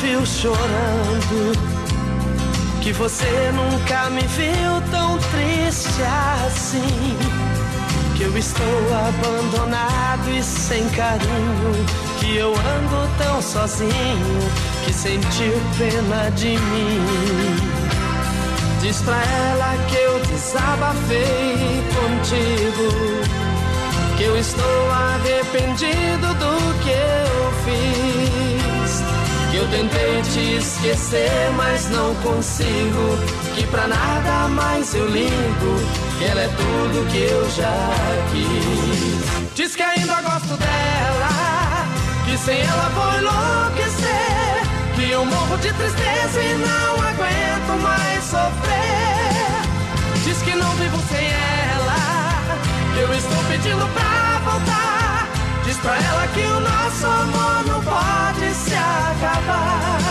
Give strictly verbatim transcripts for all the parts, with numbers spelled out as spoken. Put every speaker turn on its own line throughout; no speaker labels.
viu chorando, que você nunca me viu tão triste assim, que eu estou abandonado e sem carinho, que eu ando tão sozinho, que sentiu pena de mim. Diz pra ela que eu desabafei contigo, que eu estou arrependido do que eu fiz, que eu tentei te esquecer, mas não consigo, que pra nada mais eu ligo, que ela é tudo que eu já quis. Diz que ainda gosto dela, que sem ela vou enlouquecer, que eu morro de tristeza e não aguento mais sofrer. Diz que não vivo sem ela, que eu estou pedindo pra voltar. Diz pra ela que o nosso amor não pode se acabar.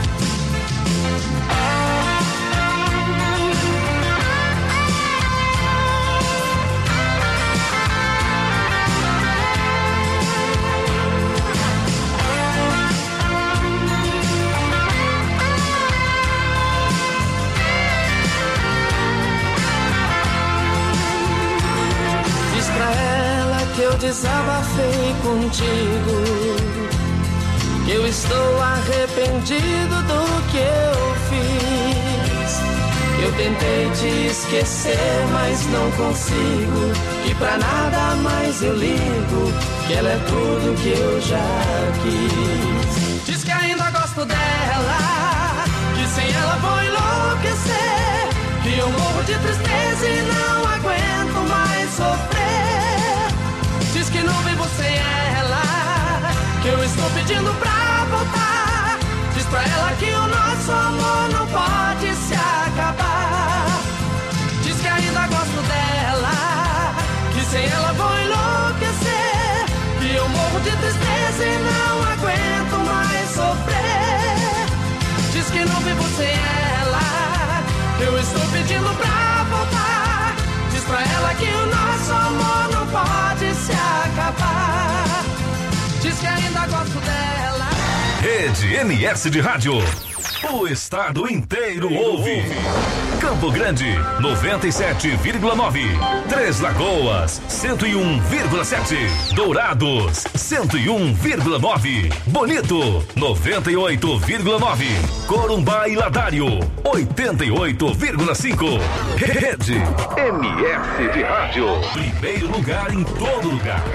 Que eu desabafei contigo, que eu estou arrependido do que eu fiz, que eu tentei te esquecer, mas não consigo, que pra nada mais eu ligo, que ela é tudo que eu já quis. Diz que ainda gosto dela, que sem ela vou enlouquecer, que eu morro de tristeza e não aguento mais sofrer. Diz que não vivo sem ela, que eu estou pedindo pra voltar. Diz pra ela que o nosso amor não pode se acabar. Diz que ainda gosto dela, que sem ela vou enlouquecer, que eu morro de tristeza e não aguento mais sofrer. Diz que não vivo sem ela, que eu estou pedindo pra voltar. Diz pra ela que o nosso amor não pode se acabar. Diz que ainda gosto dela.
Rede M S de Rádio. O estado inteiro ouve. Campo Grande, noventa e sete vírgula nove. Três Lagoas, cento e um vírgula sete. Dourados, cento e um vírgula nove. Bonito, noventa e oito vírgula nove. Corumbá e Ladário, oitenta e oito vírgula cinco. Rede M S de Rádio. Primeiro lugar em todo lugar.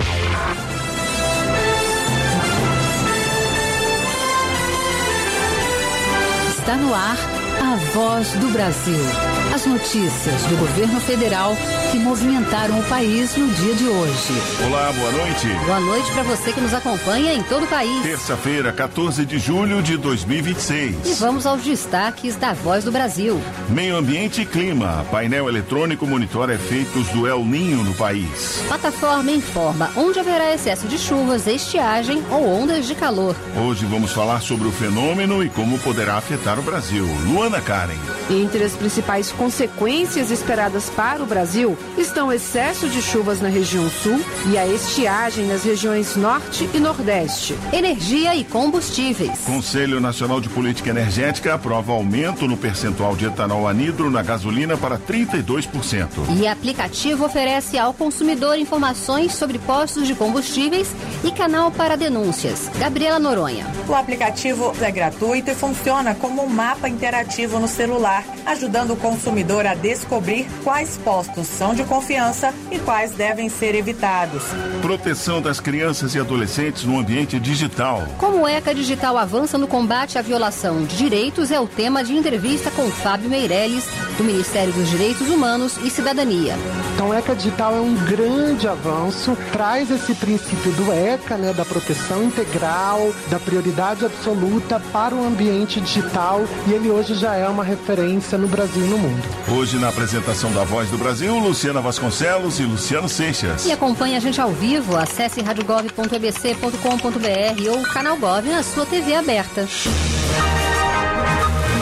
Está no ar a Voz do Brasil. As notícias do governo federal que movimentaram o país no dia de hoje.
Olá, boa noite.
Boa noite para você que nos acompanha em todo o país.
Terça-feira, quatorze de julho de dois mil e vinte e seis.
E vamos aos destaques da Voz do Brasil.
Meio Ambiente e Clima. Painel eletrônico monitora efeitos do El Ninho no país.
Plataforma informa onde haverá excesso de chuvas, estiagem ou ondas de calor.
Hoje vamos falar sobre o fenômeno e como poderá afetar o Brasil. Luana Karen.
Entre as principais consequências esperadas para o Brasil estão o excesso de chuvas na região sul e a estiagem nas regiões norte e nordeste.
Energia e combustíveis.
Conselho Nacional de Política Energética aprova aumento no percentual de etanol anidro na gasolina para trinta e dois por cento.
E aplicativo oferece ao consumidor informações sobre postos de combustíveis e canal para denúncias. Gabriela Noronha.
O aplicativo é gratuito e funciona como um mapa interativo no celular, ajudando o consumidor a descobrir quais postos são de confiança e quais devem ser evitados.
Proteção das crianças e adolescentes no ambiente digital.
Como o ECA Digital avança no combate à violação de direitos é o tema de entrevista com Fábio Meirelles, do Ministério dos Direitos Humanos e Cidadania.
Então o ECA Digital é um grande avanço, traz esse princípio do ECA, né, da proteção integral, da prioridade absoluta para o ambiente digital, e ele hoje já é uma referência no Brasil e no mundo.
Hoje na apresentação da Voz do Brasil, Luciana Vasconcelos e Luciano Seixas.
E acompanhe a gente ao vivo, acesse rádio gov ponto e b c ponto com ponto b r ou canal Gov na sua T V aberta.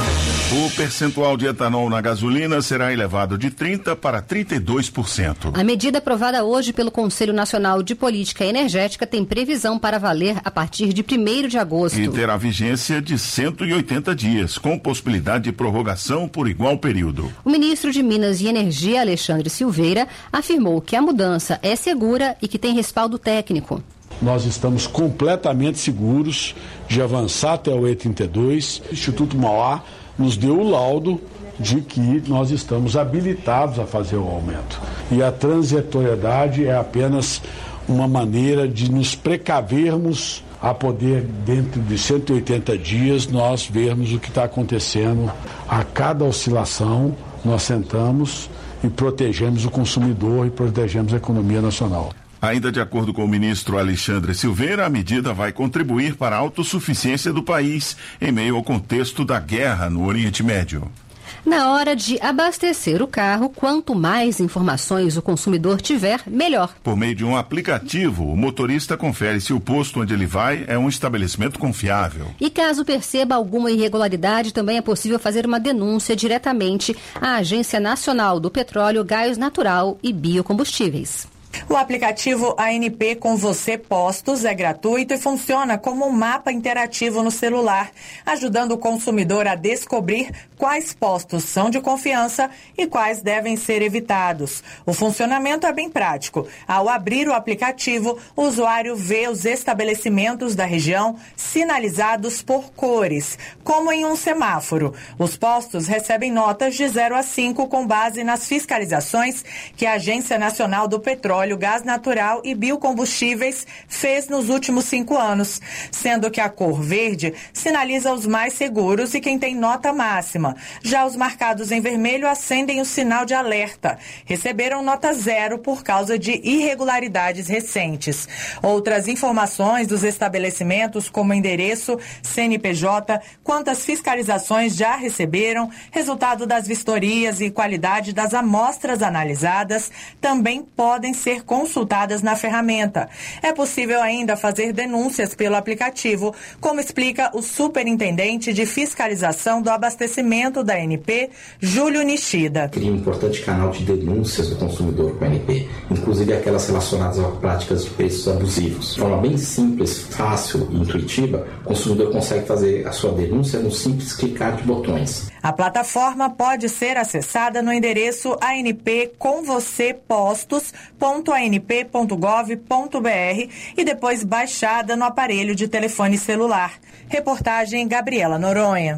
O percentual de etanol na gasolina será elevado de trinta por cento para trinta e dois por cento.
A medida aprovada hoje pelo Conselho Nacional de Política Energética tem previsão para valer a partir de primeiro de agosto.
E terá vigência de cento e oitenta dias, com possibilidade de prorrogação por igual período.
O ministro de Minas e Energia, Alexandre Silveira, afirmou que a mudança é segura e que tem respaldo técnico.
Nós estamos completamente seguros de avançar até o E trinta e dois. O Instituto Mauá nos deu o laudo de que nós estamos habilitados a fazer o aumento. E a transitoriedade é apenas uma maneira de nos precavermos a poder, dentro de cento e oitenta dias, nós vermos o que está acontecendo. A cada oscilação, nós sentamos e protegemos o consumidor e protegemos a economia nacional.
Ainda de acordo com o ministro Alexandre Silveira, a medida vai contribuir para a autossuficiência do país em meio ao contexto da guerra no Oriente Médio.
Na hora de abastecer o carro, quanto mais informações o consumidor tiver, melhor.
Por meio de um aplicativo, o motorista confere se o posto onde ele vai é um estabelecimento confiável.
E caso perceba alguma irregularidade, também é possível fazer uma denúncia diretamente à Agência Nacional do Petróleo, Gás Natural e Biocombustíveis.
O aplicativo A N P Com Você Postos é gratuito e funciona como um mapa interativo no celular, ajudando o consumidor a descobrir quais postos são de confiança e quais devem ser evitados. O funcionamento é bem prático. Ao abrir o aplicativo, o usuário vê os estabelecimentos da região sinalizados por cores, como em um semáforo. Os postos recebem notas de zero a cinco com base nas fiscalizações que a Agência Nacional do Petróleo, Gás Natural e Biocombustíveis fez nos últimos cinco anos, sendo que a cor verde sinaliza os mais seguros e quem tem nota máxima. Já os marcados em vermelho acendem o sinal de alerta. Receberam nota zero por causa de irregularidades recentes. Outras informações dos estabelecimentos, como endereço, C N P J, quantas fiscalizações já receberam, resultado das vistorias e qualidade das amostras analisadas, também podem ser consultadas na ferramenta. É possível ainda fazer denúncias pelo aplicativo, como explica o superintendente de fiscalização do abastecimento da A N P, Júlio Nishida.
Cria um importante canal de denúncias do consumidor com a A N P, inclusive aquelas relacionadas a práticas de preços abusivos. De forma bem simples, fácil e intuitiva, o consumidor consegue fazer a sua denúncia no simples clicar de botões.
A plataforma pode ser acessada no endereço a n p com você postos ponto a n p ponto gov ponto b r e depois baixada no aparelho de telefone celular. Reportagem Gabriela Noronha.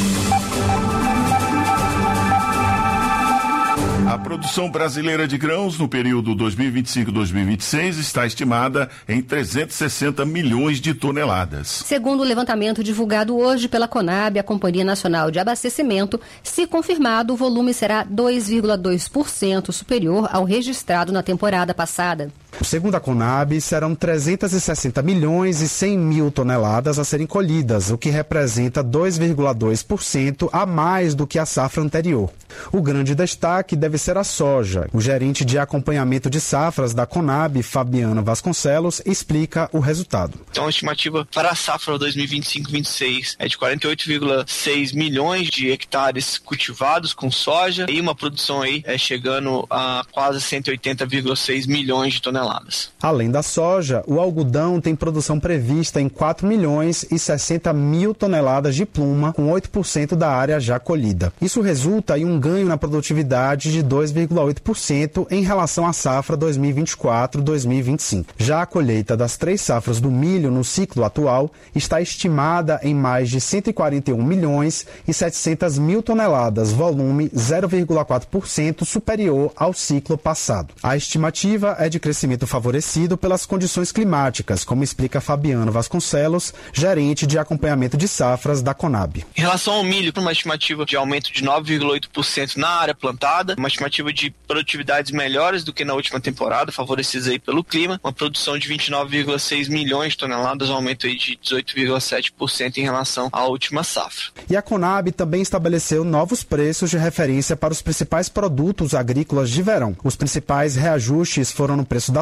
A produção brasileira de grãos no período dois mil e vinte e cinco a dois mil e vinte e seis está estimada em trezentos e sessenta milhões de toneladas.
Segundo o levantamento divulgado hoje pela Conab, a Companhia Nacional de Abastecimento, se confirmado, o volume será dois vírgula dois por cento superior ao registrado na temporada passada.
Segundo a Conab, serão trezentos e sessenta milhões e cem mil toneladas a serem colhidas, o que representa dois vírgula dois por cento a mais do que a safra anterior. O grande destaque deve ser a soja. O gerente de acompanhamento de safras da Conab, Fabiano Vasconcelos, explica o resultado.
Então a estimativa para a safra dois mil e vinte e cinco a vinte e seis é de quarenta e oito vírgula seis milhões de hectares cultivados com soja e uma produção aí é chegando a quase cento e oitenta vírgula seis milhões de toneladas.
Além da soja, o algodão tem produção prevista em quatro milhões e sessenta mil toneladas de pluma, com oito por cento da área já colhida. Isso resulta em um ganho na produtividade de dois vírgula oito por cento em relação à safra dois mil e vinte e quatro a dois mil e vinte e cinco. Já a colheita das três safras do milho no ciclo atual está estimada em mais de cento e quarenta e um milhões e setecentas mil toneladas, volume zero vírgula quatro por cento superior ao ciclo passado. A estimativa é de crescimento favorecido pelas condições climáticas, como explica Fabiano Vasconcelos, gerente de acompanhamento de safras da Conab.
Em relação ao milho, uma estimativa de aumento de nove vírgula oito por cento na área plantada, uma estimativa de produtividades melhores do que na última temporada, favorecidas aí pelo clima, uma produção de vinte e nove vírgula seis milhões de toneladas, um aumento aí de dezoito vírgula sete por cento em relação à última safra.
E a Conab também estabeleceu novos preços de referência para os principais produtos agrícolas de verão. Os principais reajustes foram no preço da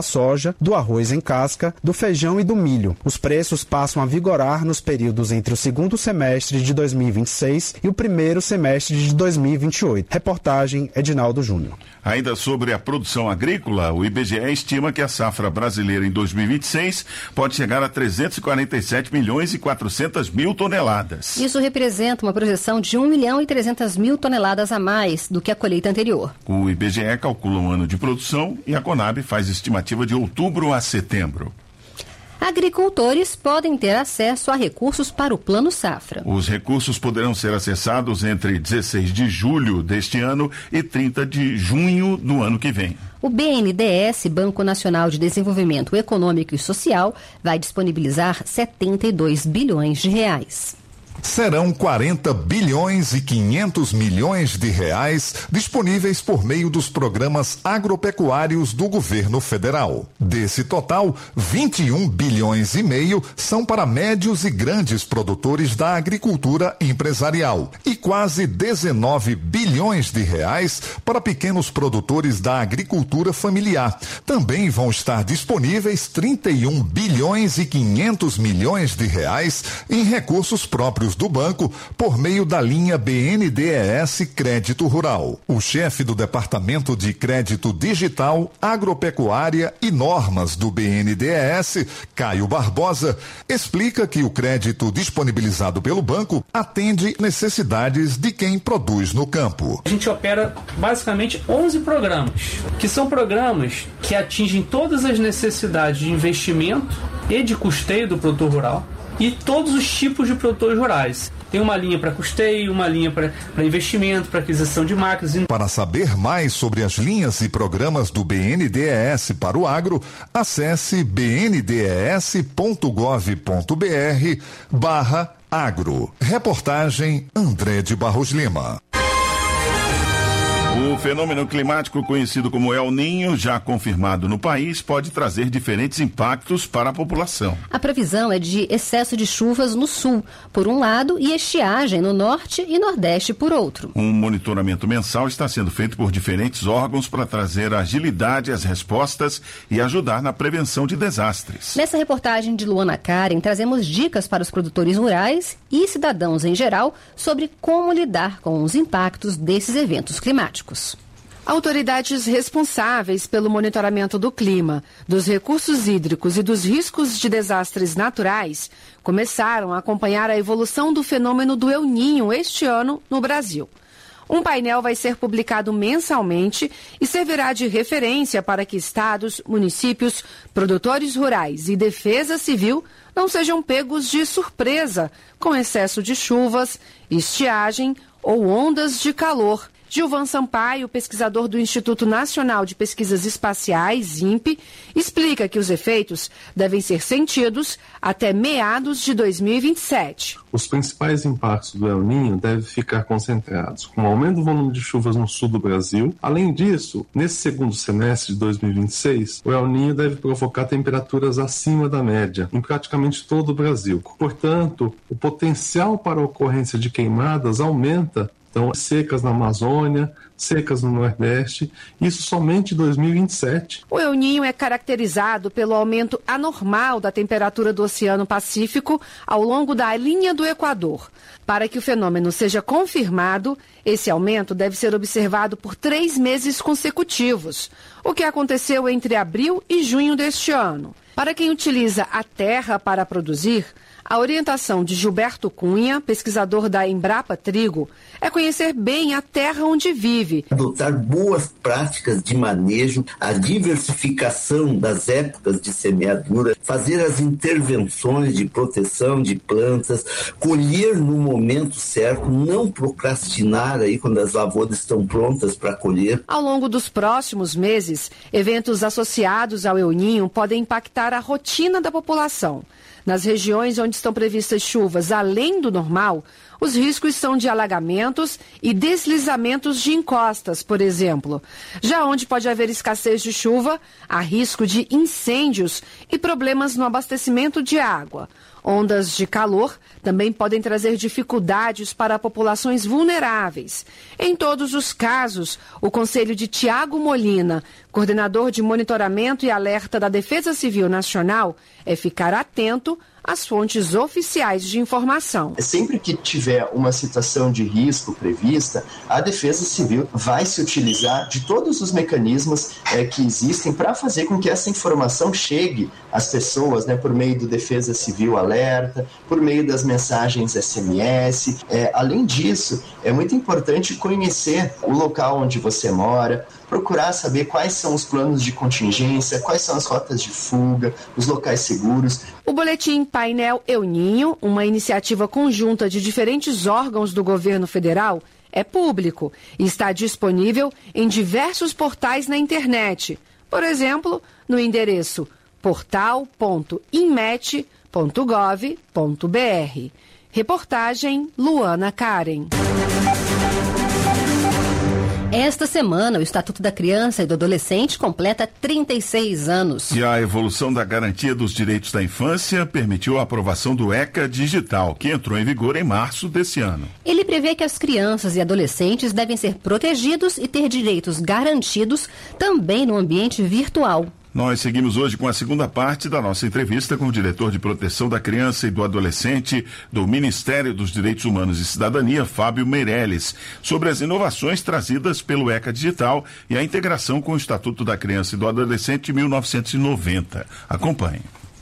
soja, do arroz em casca, do feijão e do milho. Os preços passam a vigorar nos períodos entre o segundo semestre de dois mil e vinte e seis e o primeiro semestre de dois mil e vinte e oito. Reportagem Edinaldo Júnior.
Ainda sobre a produção agrícola, o I B G E estima que a safra brasileira em dois mil e vinte e seis pode chegar a trezentos e quarenta e sete milhões e quatrocentas mil toneladas.
Isso representa uma projeção de um milhão e trezentas mil toneladas a mais do que a colheita anterior.
O I B G E calcula um ano de produção e a Conab faz estimativa de outubro a setembro.
Agricultores podem ter acesso a recursos para o Plano Safra.
Os recursos poderão ser acessados entre dezesseis de julho deste ano e trinta de junho do ano que vem.
O B N D E S, Banco Nacional de Desenvolvimento Econômico e Social, vai disponibilizar setenta e dois bilhões de reais.
Serão quarenta bilhões e quinhentos milhões de reais disponíveis por meio dos programas agropecuários do governo federal. Desse total, vinte e um bilhões e meio são para médios e grandes produtores da agricultura empresarial e quase dezenove bilhões de reais para pequenos produtores da agricultura familiar. Também vão estar disponíveis trinta e um bilhões e quinhentos milhões de reais em recursos próprios do banco por meio da linha B N D E S Crédito Rural. O chefe do Departamento de Crédito Digital, Agropecuária e Normas do B N D E S, Caio Barbosa, explica que o crédito disponibilizado pelo banco atende necessidades de quem produz no campo.
A gente opera basicamente onze programas, que são programas que atingem todas as necessidades de investimento e de custeio do produtor rural e todos os tipos de produtores rurais. Tem uma linha para custeio, uma linha para investimento, para aquisição de máquinas.
Para saber mais sobre as linhas e programas do B N D E S para o agro, acesse bndes.gov.br barra agro. Reportagem André de Barros Lima.
O fenômeno climático conhecido como El Niño, já confirmado no país, pode trazer diferentes impactos para a população.
A previsão é de excesso de chuvas no sul, por um lado, e estiagem no norte e nordeste, por outro.
Um monitoramento mensal está sendo feito por diferentes órgãos para trazer agilidade às respostas e ajudar na prevenção de desastres.
Nessa reportagem de Luana Karen, trazemos dicas para os produtores rurais e cidadãos em geral sobre como lidar com os impactos desses eventos climáticos.
Autoridades responsáveis pelo monitoramento do clima, dos recursos hídricos e dos riscos de desastres naturais começaram a acompanhar a evolução do fenômeno do El Niño este ano no Brasil. Um painel vai ser publicado mensalmente e servirá de referência para que estados, municípios, produtores rurais e defesa civil não sejam pegos de surpresa com excesso de chuvas, estiagem ou ondas de calor. Gilvan Sampaio, pesquisador do Instituto Nacional de Pesquisas Espaciais, INPE, explica que os efeitos devem ser sentidos até meados de dois mil e vinte e sete.
Os principais impactos do El Niño devem ficar concentrados com o aumento do volume de chuvas no sul do Brasil. Além disso, nesse segundo semestre de dois mil e vinte e seis, o El Niño deve provocar temperaturas acima da média em praticamente todo o Brasil. Portanto, o potencial para a ocorrência de queimadas aumenta. Então, secas na Amazônia, secas no Nordeste, isso somente em dois mil e vinte e sete.
O El Niño é caracterizado pelo aumento anormal da temperatura do Oceano Pacífico ao longo da linha do Equador. Para que o fenômeno seja confirmado, esse aumento deve ser observado por três meses consecutivos, o que aconteceu entre abril e junho deste ano. Para quem utiliza a terra para produzir, a orientação de Gilberto Cunha, pesquisador da Embrapa Trigo, é conhecer bem a terra onde vive.
Adotar boas práticas de manejo, a diversificação das épocas de semeadura, fazer as intervenções de proteção de plantas, colher no momento certo, não procrastinar aí quando as lavouras estão prontas para colher.
Ao longo dos próximos meses, eventos associados ao El Niño podem impactar a rotina da população. Nas regiões onde estão previstas chuvas além do normal, Os riscos são de alagamentos e deslizamentos de encostas, por exemplo. Já onde pode haver escassez de chuva, há risco de incêndios e problemas no abastecimento de água. Ondas de calor também podem trazer dificuldades para populações vulneráveis. Em todos os casos, o conselho de Tiago Molina, coordenador de monitoramento e alerta da Defesa Civil Nacional, é ficar atento às fontes oficiais de informação.
Sempre que tiver uma situação de risco prevista, a Defesa Civil vai se utilizar de todos os mecanismos é, que existem para fazer com que essa informação chegue às pessoas, né, por meio do Defesa Civil Alerta, por meio das mensagens S M S. É, além disso, é muito importante conhecer o local onde você mora, procurar saber quais são os planos de contingência, quais são as rotas de fuga, os locais seguros.
O boletim Painel El Ninho, uma iniciativa conjunta de diferentes órgãos do governo federal, é público e está disponível em diversos portais na internet. Por exemplo, no endereço portal ponto inmet ponto gov ponto br. Reportagem Luana Karen.
Esta semana, o Estatuto da Criança e do Adolescente completa trinta e seis anos.
E a evolução da garantia dos direitos da infância permitiu a aprovação do ECA Digital, que entrou em vigor em março desse ano.
Ele prevê que as crianças e adolescentes devem ser protegidos e ter direitos garantidos também no ambiente virtual.
Nós seguimos hoje com a segunda parte da nossa entrevista com o diretor de Proteção da Criança e do Adolescente do Ministério dos Direitos Humanos e Cidadania, Fábio Meirelles, sobre as inovações trazidas pelo ECA Digital e a integração com o Estatuto da Criança e do Adolescente de mil novecentos e noventa. Acompanhe.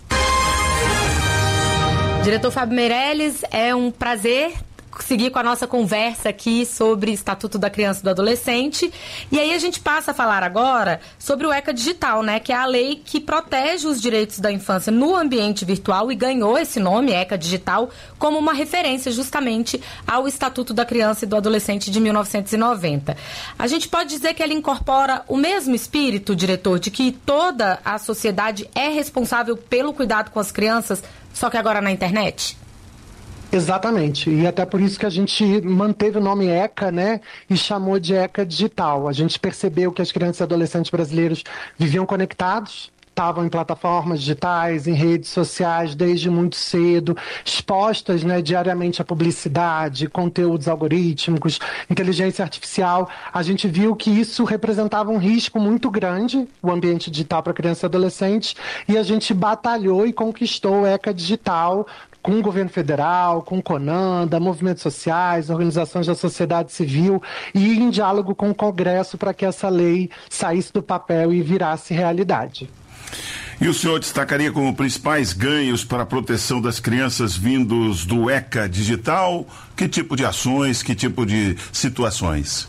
Diretor Fábio Meirelles, é um prazer seguir com a nossa conversa aqui sobre Estatuto da Criança e do Adolescente. E aí a gente passa a falar agora sobre o ECA Digital, né, que é a lei que protege os direitos da infância no ambiente virtual e ganhou esse nome, ECA Digital, como uma referência justamente ao Estatuto da Criança e do Adolescente de mil novecentos e noventa. A gente pode dizer que ele incorpora o mesmo espírito, diretor, de que toda a sociedade é responsável pelo cuidado com as crianças, só que agora na internet?
Exatamente, e até por isso que a gente manteve o nome ECA, né, e chamou de ECA Digital. A gente percebeu que as crianças e adolescentes brasileiros viviam conectados, estavam em plataformas digitais, em redes sociais desde muito cedo, expostas, né, diariamente à publicidade, conteúdos algorítmicos, inteligência artificial. A gente viu que isso representava um risco muito grande, o ambiente digital para crianças e adolescentes, e a gente batalhou e conquistou o ECA Digital com o governo federal, com o CONANDA, movimentos sociais, organizações da sociedade civil e em diálogo com o Congresso para que essa lei saísse do papel e virasse realidade.
E o senhor destacaria como principais ganhos para a proteção das crianças vindos do ECA Digital? Que tipo de ações, que tipo de situações?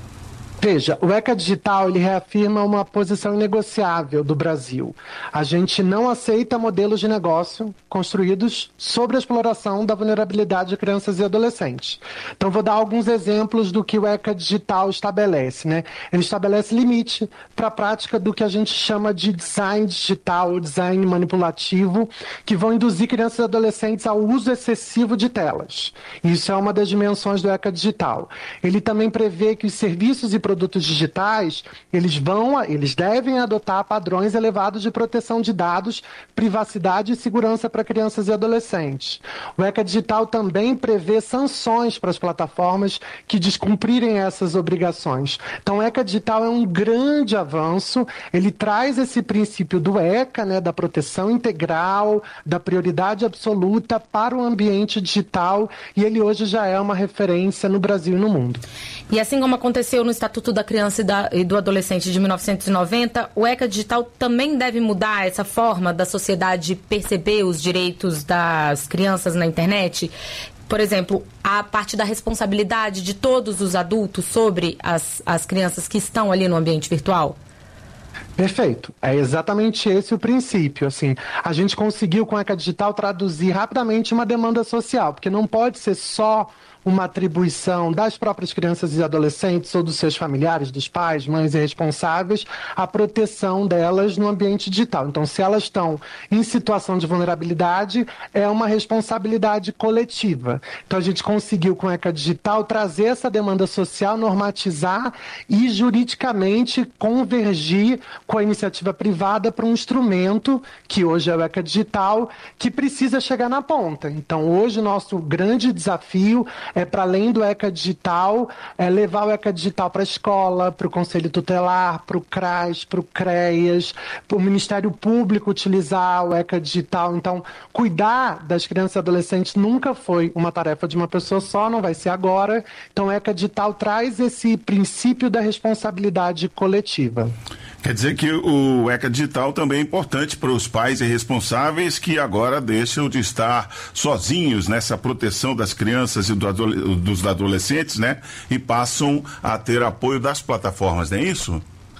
Veja, o ECA Digital ele reafirma uma posição inegociável do Brasil. A gente não aceita modelos de negócio construídos sobre a exploração da vulnerabilidade de crianças e adolescentes. Então, vou dar alguns exemplos do que o ECA Digital estabelece, né? Ele estabelece limite para a prática do que a gente chama de design digital ou design manipulativo, que vão induzir crianças e adolescentes ao uso excessivo de telas. Isso é uma das dimensões do ECA Digital. Ele também prevê que os serviços e produtos digitais, eles vão, eles devem adotar padrões elevados de proteção de dados, privacidade e segurança para crianças e adolescentes. O ECA Digital também prevê sanções para as plataformas que descumprirem essas obrigações. Então, o ECA Digital é um grande avanço, ele traz esse princípio do ECA, né, da proteção integral, da prioridade absoluta para o ambiente digital, e ele hoje já é uma referência no Brasil e no mundo.
E assim como aconteceu no Estatuto da Criança e, da, e do Adolescente de mil novecentos e noventa, o ECA Digital também deve mudar essa forma da sociedade perceber os direitos das crianças na internet? Por exemplo, a parte da responsabilidade de todos os adultos sobre as, as crianças que estão ali no ambiente virtual?
Perfeito. É exatamente esse o princípio. Assim, a gente conseguiu com a ECA Digital traduzir rapidamente uma demanda social, porque não pode ser só uma atribuição das próprias crianças e adolescentes ou dos seus familiares, dos pais, mães e responsáveis, a proteção delas no ambiente digital. Então, se elas estão em situação de vulnerabilidade, é uma responsabilidade coletiva. Então, a gente conseguiu, com o ECA Digital, trazer essa demanda social, normatizar e juridicamente convergir com a iniciativa privada para um instrumento, que hoje é o ECA Digital, que precisa chegar na ponta. Então, hoje, o nosso grande desafio é, para além do ECA Digital, é levar o ECA Digital para a escola, para o Conselho Tutelar, para o CRAS, para o CREAS, para o Ministério Público utilizar o ECA Digital. Então, cuidar das crianças e adolescentes nunca foi uma tarefa de uma pessoa só, não vai ser agora. Então, o ECA Digital traz esse princípio da responsabilidade coletiva.
Quer dizer que o ECA Digital também é importante para os pais e responsáveis que agora deixam de estar sozinhos nessa proteção das crianças e do adole- dos adolescentes, né? E passam a ter apoio das plataformas, não é isso?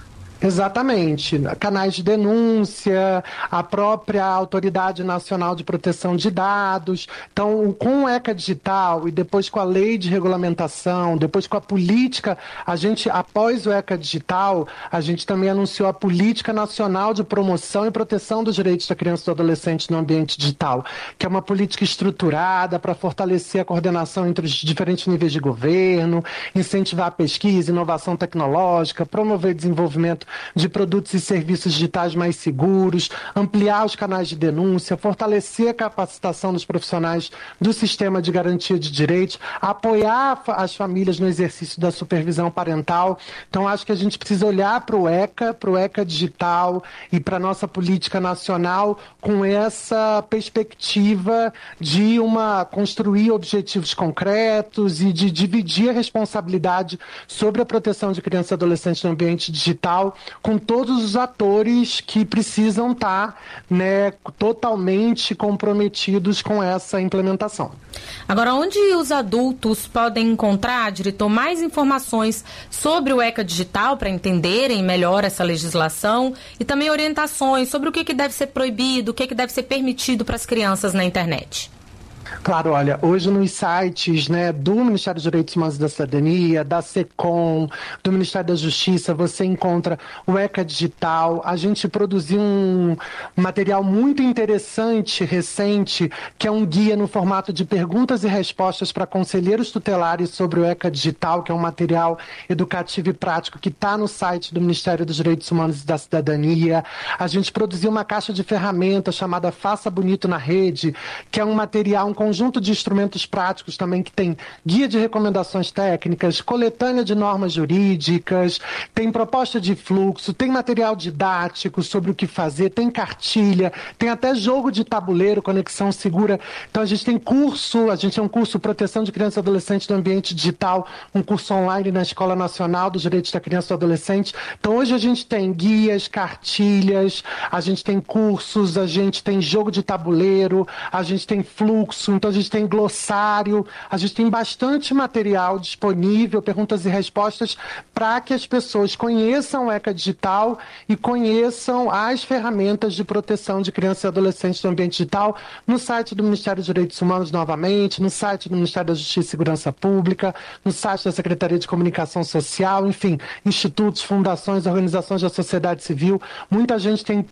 Exatamente. Canais de denúncia, a própria Autoridade Nacional de Proteção de Dados. Então, com o ECA Digital e depois com a lei de regulamentação, depois com a política, a gente, após o ECA Digital, a gente também anunciou a Política Nacional de Promoção e Proteção dos Direitos da Criança e do Adolescente no Ambiente Digital, que é uma política estruturada para fortalecer a coordenação entre os diferentes níveis de governo, incentivar a pesquisa, inovação tecnológica, promover desenvolvimento de produtos e serviços digitais mais seguros, ampliar os canais de denúncia, fortalecer a capacitação dos profissionais do sistema de garantia de direitos, apoiar as famílias no exercício da supervisão parental. Então, acho que a gente precisa olhar para o ECA, para o ECA Digital e para a nossa política nacional com essa perspectiva de uma, construir objetivos concretos e de dividir a responsabilidade sobre a proteção de crianças e adolescentes no ambiente digital com todos os atores que precisam estar, né, totalmente comprometidos com essa implementação.
Agora, onde os adultos podem encontrar, diretor, mais informações sobre o ECA Digital para entenderem melhor essa legislação e também orientações sobre o que, que deve ser proibido, o que, que deve ser permitido para as crianças na internet?
Claro, olha, hoje nos sites, né, do Ministério dos Direitos Humanos e da Cidadania, da SECOM, do Ministério da Justiça, você encontra o ECA Digital. A gente produziu um material muito interessante, recente, que é um guia no formato de perguntas e respostas para conselheiros tutelares sobre o ECA Digital, que é um material educativo e prático que está no site do Ministério dos Direitos Humanos e da Cidadania. A gente produziu uma caixa de ferramentas chamada Faça Bonito na Rede, que é um material, um conjunto de instrumentos práticos também que tem guia de recomendações técnicas, coletânea de normas jurídicas, tem proposta de fluxo, tem material didático sobre o que fazer, tem cartilha, tem até jogo de tabuleiro, conexão segura. Então a gente tem curso, a gente tem um curso Proteção de Criança e Adolescente no Ambiente Digital, um curso online na Escola Nacional dos Direitos da Criança e do Adolescente. Então hoje a gente tem guias, cartilhas, a gente tem cursos, a gente tem jogo de tabuleiro, a gente tem fluxo, então a gente tem glossário, a gente tem bastante material disponível, perguntas e respostas, para que as pessoas conheçam o ECA Digital e conheçam as ferramentas de proteção de crianças e adolescentes no ambiente digital no site do Ministério dos Direitos Humanos novamente, no site do Ministério da Justiça e Segurança Pública, no site da Secretaria de Comunicação Social, enfim, institutos, fundações, organizações da sociedade civil. Muita gente tem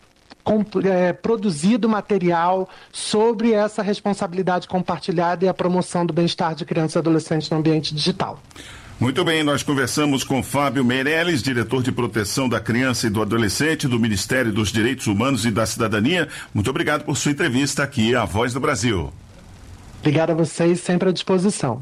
É, produzido material sobre essa responsabilidade compartilhada e a promoção do bem-estar de crianças e adolescentes no ambiente digital.
Muito bem, nós conversamos com Fábio Meirelles, diretor de proteção da criança e do adolescente do Ministério dos Direitos Humanos e da Cidadania. Muito obrigado por sua entrevista aqui à Voz do Brasil.
Obrigado a vocês, sempre à disposição.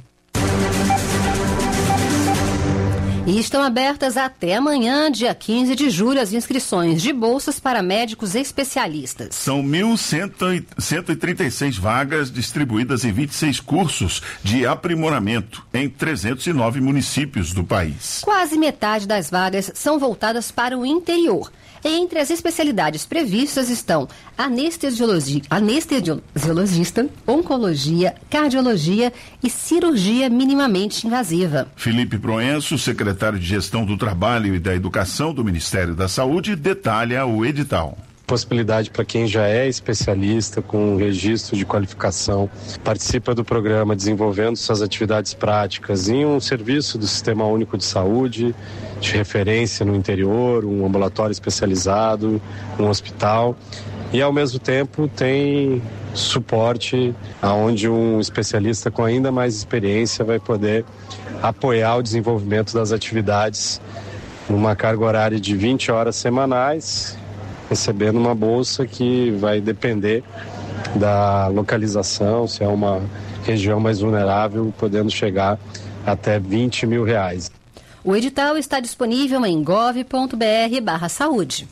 E estão abertas até amanhã, dia quinze de julho, as inscrições de bolsas para médicos especialistas.
São mil cento e trinta e seis vagas distribuídas em vinte e seis cursos de aprimoramento em trezentos e nove municípios do país.
Quase metade das vagas são voltadas para o interior. Entre as especialidades previstas estão anestesiologia, anestesiologista, oncologia, cardiologia e cirurgia minimamente invasiva.
Felipe Proenço, secretário de Gestão do Trabalho e da Educação do Ministério da Saúde, detalha o edital.
possibilidade para quem já é especialista com registro de qualificação, participa do programa desenvolvendo suas atividades práticas em um serviço do Sistema Único de Saúde, de referência no interior, um ambulatório especializado, um hospital, e ao mesmo tempo tem suporte aonde um especialista com ainda mais experiência vai poder apoiar o desenvolvimento das atividades numa carga horária de vinte horas semanais, recebendo uma bolsa que vai depender da localização, se é uma região mais vulnerável, podendo chegar até vinte mil reais.
O edital está disponível em gov ponto br barra saúde.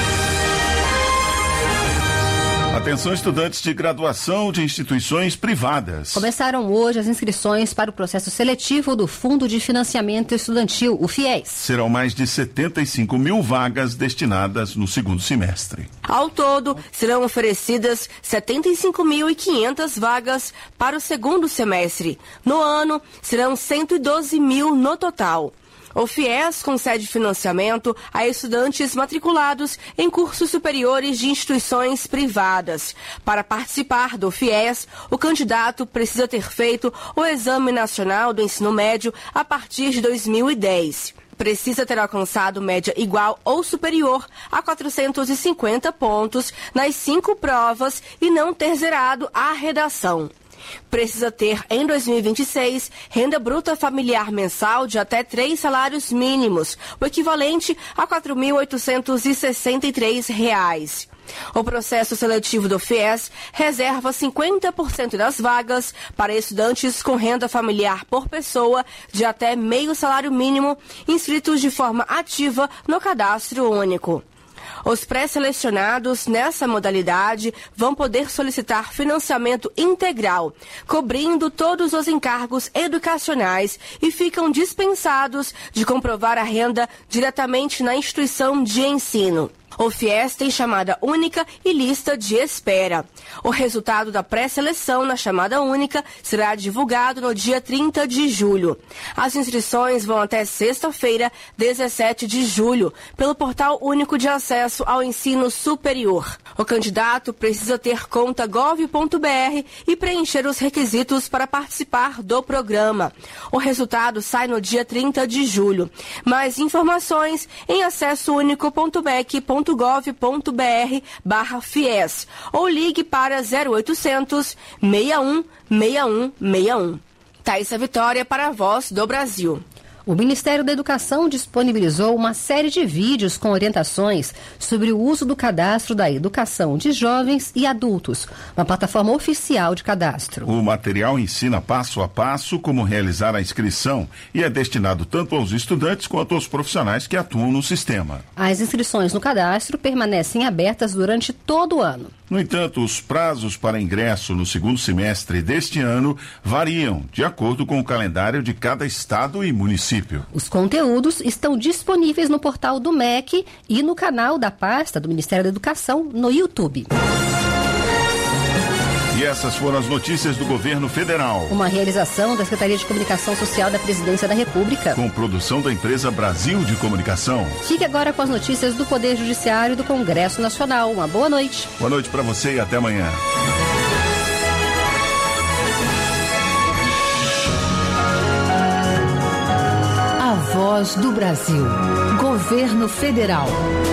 Atenção, estudantes de graduação de instituições privadas.
Começaram hoje as inscrições para o processo seletivo do Fundo de Financiamento Estudantil, o FIES.
Serão mais de setenta e cinco mil vagas destinadas no segundo semestre.
Ao todo, serão oferecidas setenta e cinco mil e quinhentas vagas para o segundo semestre. No ano, serão cento e doze mil no total. O FIES concede financiamento a estudantes matriculados em cursos superiores de instituições privadas. Para participar do FIES, o candidato precisa ter feito o Exame Nacional do Ensino Médio a partir de dois mil e dez. Precisa ter alcançado média igual ou superior a quatrocentos e cinquenta pontos nas cinco provas e não ter zerado a redação. Precisa ter, em dois mil e vinte e seis, renda bruta familiar mensal de até três salários mínimos, o equivalente a quatro mil oitocentos e sessenta e três reais. O processo seletivo do FIES reserva cinquenta por cento das vagas para estudantes com renda familiar por pessoa de até meio salário mínimo, inscritos de forma ativa no cadastro único. Os pré-selecionados nessa modalidade vão poder solicitar financiamento integral, cobrindo todos os encargos educacionais e ficam dispensados de comprovar a renda diretamente na instituição de ensino. O FIES tem chamada única e lista de espera. O resultado da pré-seleção na chamada única será divulgado no dia trinta de julho. As inscrições vão até sexta-feira, dezessete de julho, pelo Portal Único de Acesso ao Ensino Superior. O candidato precisa ter conta gov ponto br e preencher os requisitos para participar do programa. O resultado sai no dia trinta de julho. Mais informações em acesso único ponto bec ponto gov ponto br barra FIES ou ligue para zero oitocentos, seis um, seis um seis um. Thaisa Vitória para a Voz do Brasil.
O Ministério da Educação disponibilizou uma série de vídeos com orientações sobre o uso do cadastro da educação de jovens e adultos, uma plataforma oficial de cadastro.
O material ensina passo a passo como realizar a inscrição e é destinado tanto aos estudantes quanto aos profissionais que atuam no sistema.
As inscrições no cadastro permanecem abertas durante todo o ano.
No entanto, os prazos para ingresso no segundo semestre deste ano variam de acordo com o calendário de cada estado e município.
Os conteúdos estão disponíveis no portal do M E C e no canal da pasta do Ministério da Educação no YouTube.
E essas foram as notícias do governo federal.
Uma realização da Secretaria de Comunicação Social da Presidência da República.
Com produção da empresa Brasil de Comunicação.
Fique agora com as notícias do Poder Judiciário e do Congresso Nacional. Uma boa noite.
Boa noite para você e até amanhã.
A Voz do Brasil. Governo Federal.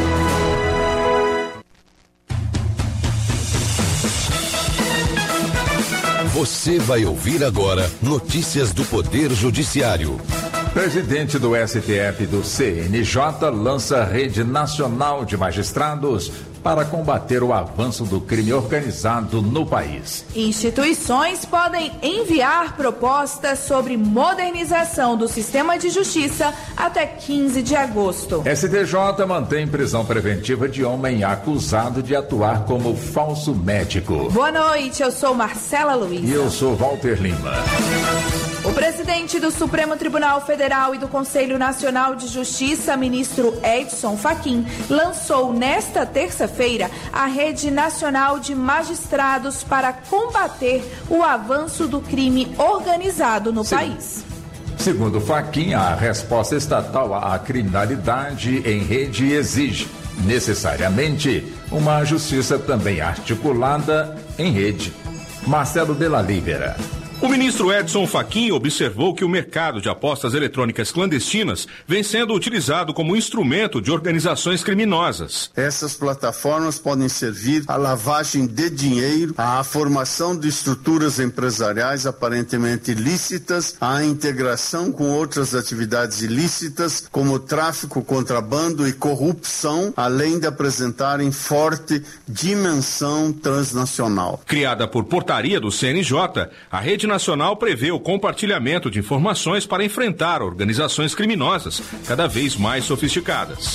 Você vai ouvir agora notícias do Poder Judiciário.
Presidente do S T F e do C N J lança Rede Nacional de Magistrados para combater o avanço do crime organizado no país.
Instituições podem enviar propostas sobre modernização do sistema de justiça até quinze de agosto.
S T J mantém prisão preventiva de homem acusado de atuar como falso médico.
Boa noite, eu sou Marcela Luiz.
E eu sou Walter Lima.
O presidente do Supremo Tribunal Federal e do Conselho Nacional de Justiça, ministro Edson Fachin, lançou nesta terça-feira a Rede Nacional de Magistrados para combater o avanço do crime organizado no Sim. país.
Segundo Fachin, a resposta estatal à criminalidade em rede exige necessariamente Uma justiça também articulada em rede. Marcelo Della Libera.
O ministro Edson Fachin observou que o mercado de apostas eletrônicas clandestinas vem sendo utilizado como instrumento de organizações criminosas.
Essas plataformas podem servir à lavagem de dinheiro, à formação de estruturas empresariais aparentemente ilícitas, à integração com outras atividades ilícitas, como tráfico, contrabando e corrupção, além de apresentarem forte dimensão transnacional.
Criada por portaria do C N J, a rede nacional prevê o compartilhamento de informações para enfrentar organizações criminosas cada vez mais sofisticadas.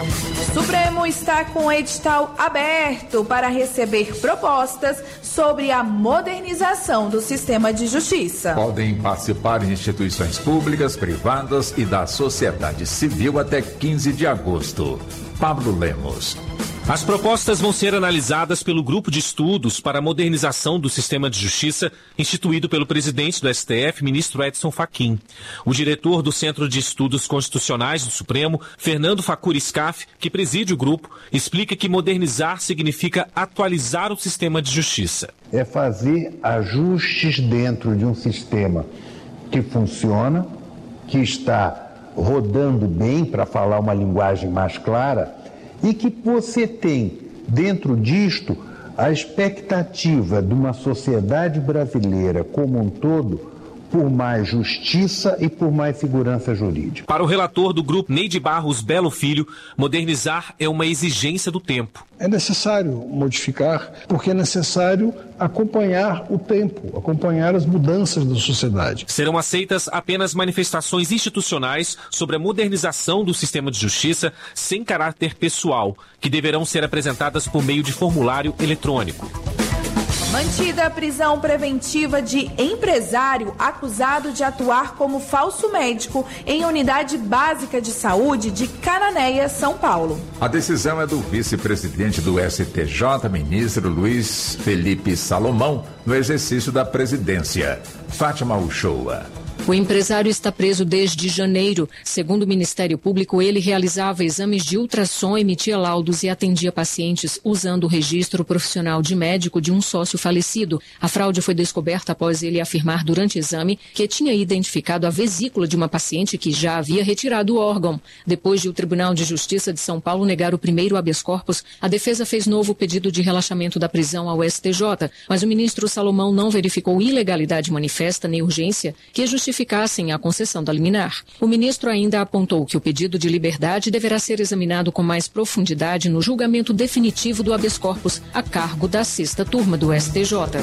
O Supremo está com o edital aberto para receber propostas sobre a modernização do sistema de justiça.
Podem participar instituições públicas, privadas e da sociedade civil até quinze de agosto. Pablo Lemos.
As propostas vão ser analisadas pelo Grupo de Estudos para a Modernização do Sistema de Justiça, instituído pelo presidente do S T F, ministro Edson Fachin. O diretor do Centro de Estudos Constitucionais do Supremo, Fernando Facuri Scaff, que preside o grupo, explica que modernizar significa atualizar o sistema de justiça.
É fazer ajustes dentro de um sistema que funciona, que está rodando bem, para falar uma linguagem mais clara, e que você tem, dentro disto, a expectativa de uma sociedade brasileira como um todo por mais justiça e por mais segurança jurídica.
Para o relator do grupo, Neide Barros Belo Filho, modernizar é uma exigência do tempo.
É necessário modificar, porque é necessário acompanhar o tempo, acompanhar as mudanças da sociedade.
Serão aceitas apenas manifestações institucionais sobre a modernização do sistema de justiça sem caráter pessoal, que deverão ser apresentadas por meio de formulário eletrônico.
Mantida a prisão preventiva de empresário acusado de atuar como falso médico em unidade básica de saúde de Cananéia, São Paulo.
A decisão é do vice-presidente do S T J, ministro Luiz Felipe Salomão, no exercício da presidência. Fátima Uchoa.
O empresário está preso desde janeiro. Segundo o Ministério Público, ele realizava exames de ultrassom, emitia laudos e atendia pacientes usando o registro profissional de médico de um sócio falecido. A fraude foi descoberta após ele afirmar durante o exame que tinha identificado a vesícula de uma paciente que já havia retirado o órgão. Depois de o Tribunal de Justiça de São Paulo negar o primeiro habeas corpus, a defesa fez novo pedido de relaxamento da prisão ao S T J, mas o ministro Salomão não verificou ilegalidade manifesta nem urgência que justificasse justificassem a concessão da liminar. O ministro ainda apontou que o pedido de liberdade deverá ser examinado com mais profundidade no julgamento definitivo do habeas corpus a cargo da sexta turma do S T J.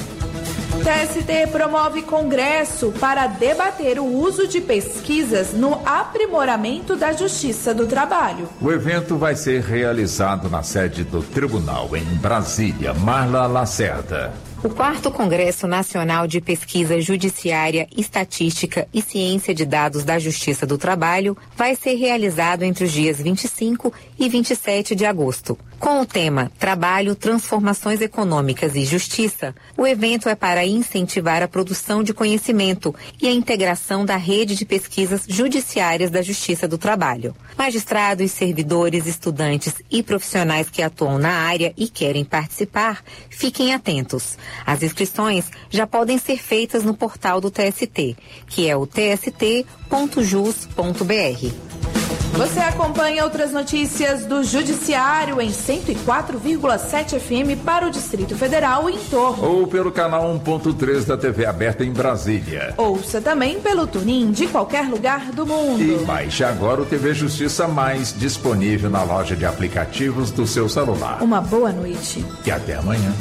T S T promove congresso para debater o uso de pesquisas no aprimoramento da Justiça do Trabalho.
O evento vai ser realizado na sede do Tribunal, em Brasília. Marla Lacerda.
O quarto Congresso Nacional de Pesquisa Judiciária, Estatística e Ciência de Dados da Justiça do Trabalho vai ser realizado entre os dias vinte e cinco e vinte e sete de agosto. Com o tema Trabalho, Transformações Econômicas e Justiça, o evento é para incentivar a produção de conhecimento e a integração da rede de pesquisas judiciárias da Justiça do Trabalho. Magistrados, servidores, estudantes e profissionais que atuam na área e querem participar, fiquem atentos. As inscrições já podem ser feitas no portal do T S T, que é o t s t ponto jus ponto b r.
Você acompanha outras notícias do Judiciário em cento e quatro vírgula sete F M para o Distrito Federal e em torno.
Ou pelo canal um ponto três da T V aberta em Brasília.
Ouça também pelo TuneIn de qualquer lugar do mundo.
E baixe agora o T V Justiça Mais, disponível na loja de aplicativos do seu celular.
Uma boa noite.
E até amanhã.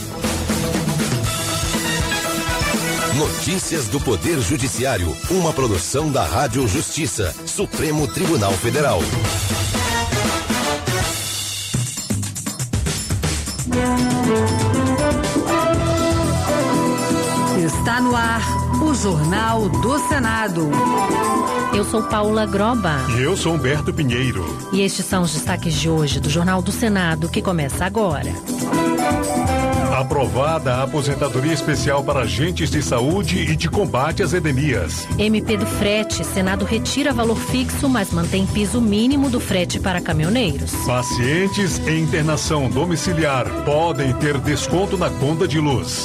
Notícias do Poder Judiciário, uma produção da Rádio Justiça, Supremo Tribunal Federal.
Está no ar o Jornal do Senado.
Eu sou Paula Groba.
E eu sou Humberto Pinheiro.
E estes são os destaques de hoje do Jornal do Senado, que começa agora.
Aprovada a aposentadoria especial para agentes de saúde e de combate às endemias.
M P do frete. Senado retira valor fixo, mas mantém piso mínimo do frete para caminhoneiros.
Pacientes em internação domiciliar podem ter desconto na conta de luz.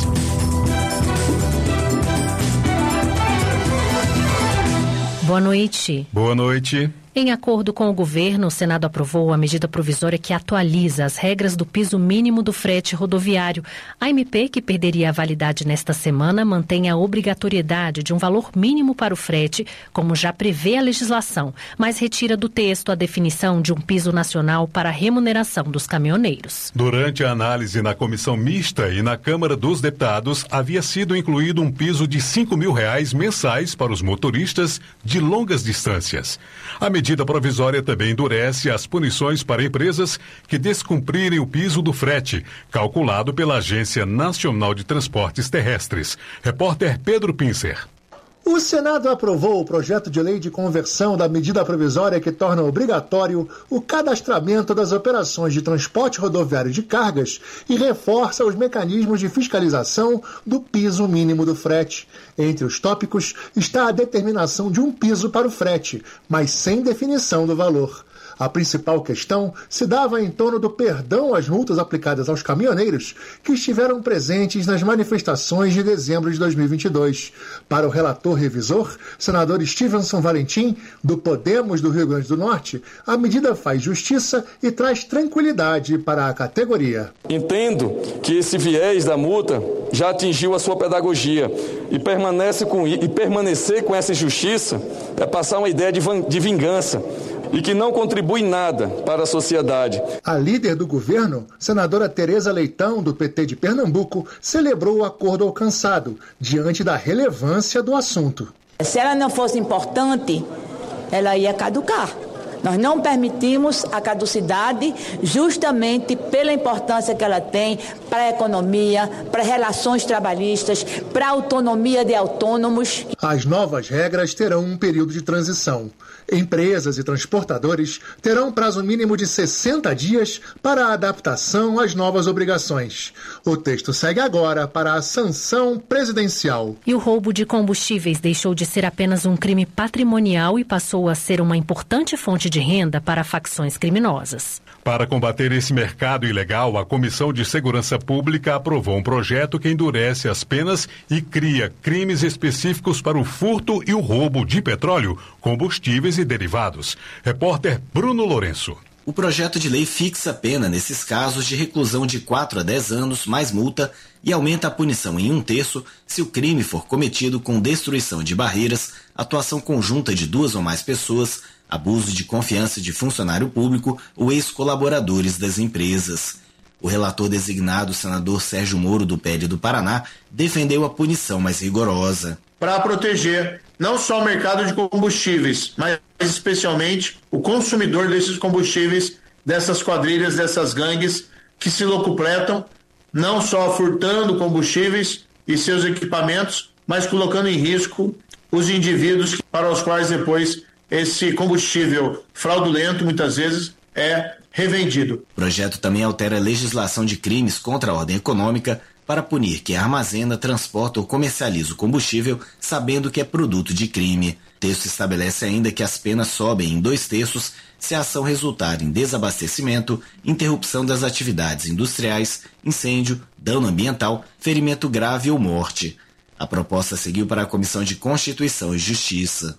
Boa noite.
Boa noite.
Em acordo com o governo, o Senado aprovou a medida provisória que atualiza as regras do piso mínimo do frete rodoviário. A M P, que perderia a validade nesta semana, mantém a obrigatoriedade de um valor mínimo para o frete, como já prevê a legislação, mas retira do texto a definição de um piso nacional para a remuneração dos caminhoneiros.
Durante a análise na comissão mista e na Câmara dos Deputados, havia sido incluído um piso de cinco mil reais mensais para os motoristas de longas distâncias. A A medida provisória também endurece as punições para empresas que descumprirem o piso do frete, calculado pela Agência Nacional de Transportes Terrestres. Repórter Pedro Pincer.
O Senado aprovou o projeto de lei de conversão da medida provisória que torna obrigatório o cadastramento das operações de transporte rodoviário de cargas e reforça os mecanismos de fiscalização do piso mínimo do frete. Entre os tópicos está a determinação de um piso para o frete, mas sem definição do valor. A principal questão se dava em torno do perdão às multas aplicadas aos caminhoneiros que estiveram presentes nas manifestações de dezembro de dois mil e vinte e dois. Para o relator revisor, senador Stevenson Valentim, do Podemos do Rio Grande do Norte, a medida faz justiça e traz tranquilidade para a categoria.
Entendo que esse viés da multa já atingiu a sua pedagogia e, permanece com, e permanecer com essa injustiça é passar uma ideia de, de vingança e que não contribui nada para a sociedade.
A líder do governo, senadora Tereza Leitão, do P T de Pernambuco, celebrou o acordo alcançado, diante da relevância do assunto.
Se ela não fosse importante, ela ia caducar. Nós não permitimos a caducidade justamente pela importância que ela tem para a economia, para relações trabalhistas, para a autonomia de autônomos.
As novas regras terão um período de transição. Empresas e transportadores terão prazo mínimo de sessenta dias para a adaptação às novas obrigações. O texto segue agora para a sanção presidencial.
E o roubo de combustíveis deixou de ser apenas um crime patrimonial e passou a ser uma importante fonte de renda para facções criminosas.
Para combater esse mercado ilegal, a Comissão de Segurança Pública aprovou um projeto que endurece as penas e cria crimes específicos para o furto e o roubo de petróleo, combustíveis e derivados. Repórter Bruno Lourenço.
O projeto de lei fixa a pena nesses casos de reclusão de quatro a dez anos, mais multa, e aumenta a punição em um terço se o crime for cometido com destruição de barreiras, atuação conjunta de duas ou mais pessoas, abuso de confiança de funcionário público ou ex-colaboradores das empresas. O relator designado, o senador Sérgio Moro, do P L do Paraná, defendeu a punição mais rigorosa.
Para proteger não só o mercado de combustíveis, mas especialmente o consumidor desses combustíveis, dessas quadrilhas, dessas gangues que se locupletam, não só furtando combustíveis e seus equipamentos, mas colocando em risco os indivíduos para os quais depois esse combustível fraudulento, muitas vezes, é revendido.
O projeto também altera a legislação de crimes contra a ordem econômica para punir quem armazena, transporta ou comercializa o combustível sabendo que é produto de crime. O texto estabelece ainda que as penas sobem em dois terços se a ação resultar em desabastecimento, interrupção das atividades industriais, incêndio, dano ambiental, ferimento grave ou morte. A proposta seguiu para a Comissão de Constituição e Justiça.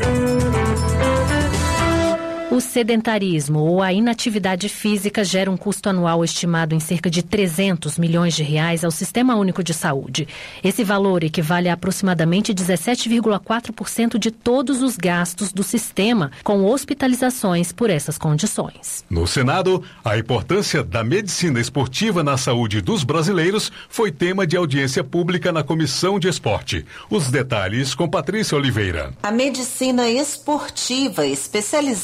O sedentarismo ou a inatividade física gera um custo anual estimado em cerca de trezentos milhões de reais ao Sistema Único de Saúde. Esse valor equivale a aproximadamente dezessete vírgula quatro por cento de todos os gastos do sistema com hospitalizações por essas condições.
No Senado, a importância da medicina esportiva na saúde dos brasileiros foi tema de audiência pública na Comissão de Esporte. Os detalhes com Patrícia Oliveira.
A medicina esportiva especializada no